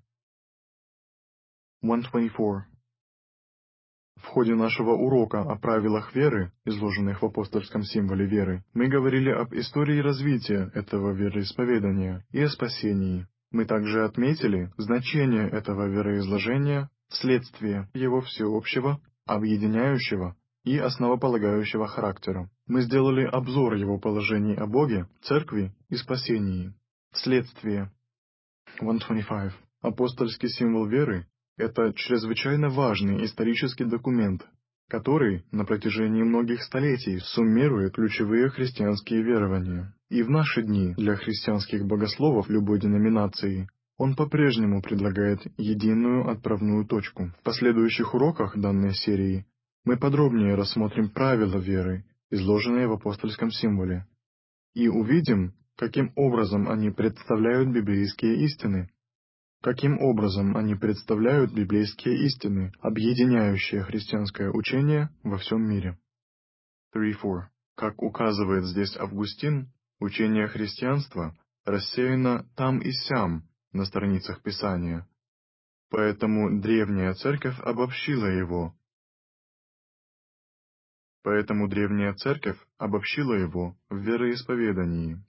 сто двадцать четыре. В ходе нашего урока о правилах веры, изложенных в апостольском символе веры, мы говорили об истории развития этого вероисповедания и о спасении. Мы также отметили значение этого вероизложения вследствие его всеобщего, объединяющего и основополагающего характера. Мы сделали обзор его положений о Боге, Церкви и спасении. Вследствие. сто двадцать пять. Апостольский символ веры — это чрезвычайно важный исторический документ, который на протяжении многих столетий суммирует ключевые христианские верования. И в наши дни для христианских богословов любой деноминации он по-прежнему предлагает единую отправную точку. В последующих уроках данной серии мы подробнее рассмотрим правила веры, изложенные в апостольском символе, и увидим, каким образом они представляют библейские истины. Каким образом они представляют библейские истины, объединяющие христианское учение во всем мире. три четыре. Как указывает здесь Августин, учение христианства рассеяно там и сям на страницах Писания, поэтому древняя церковь обобщила его. Поэтому древняя церковь обобщила его в вероисповедании.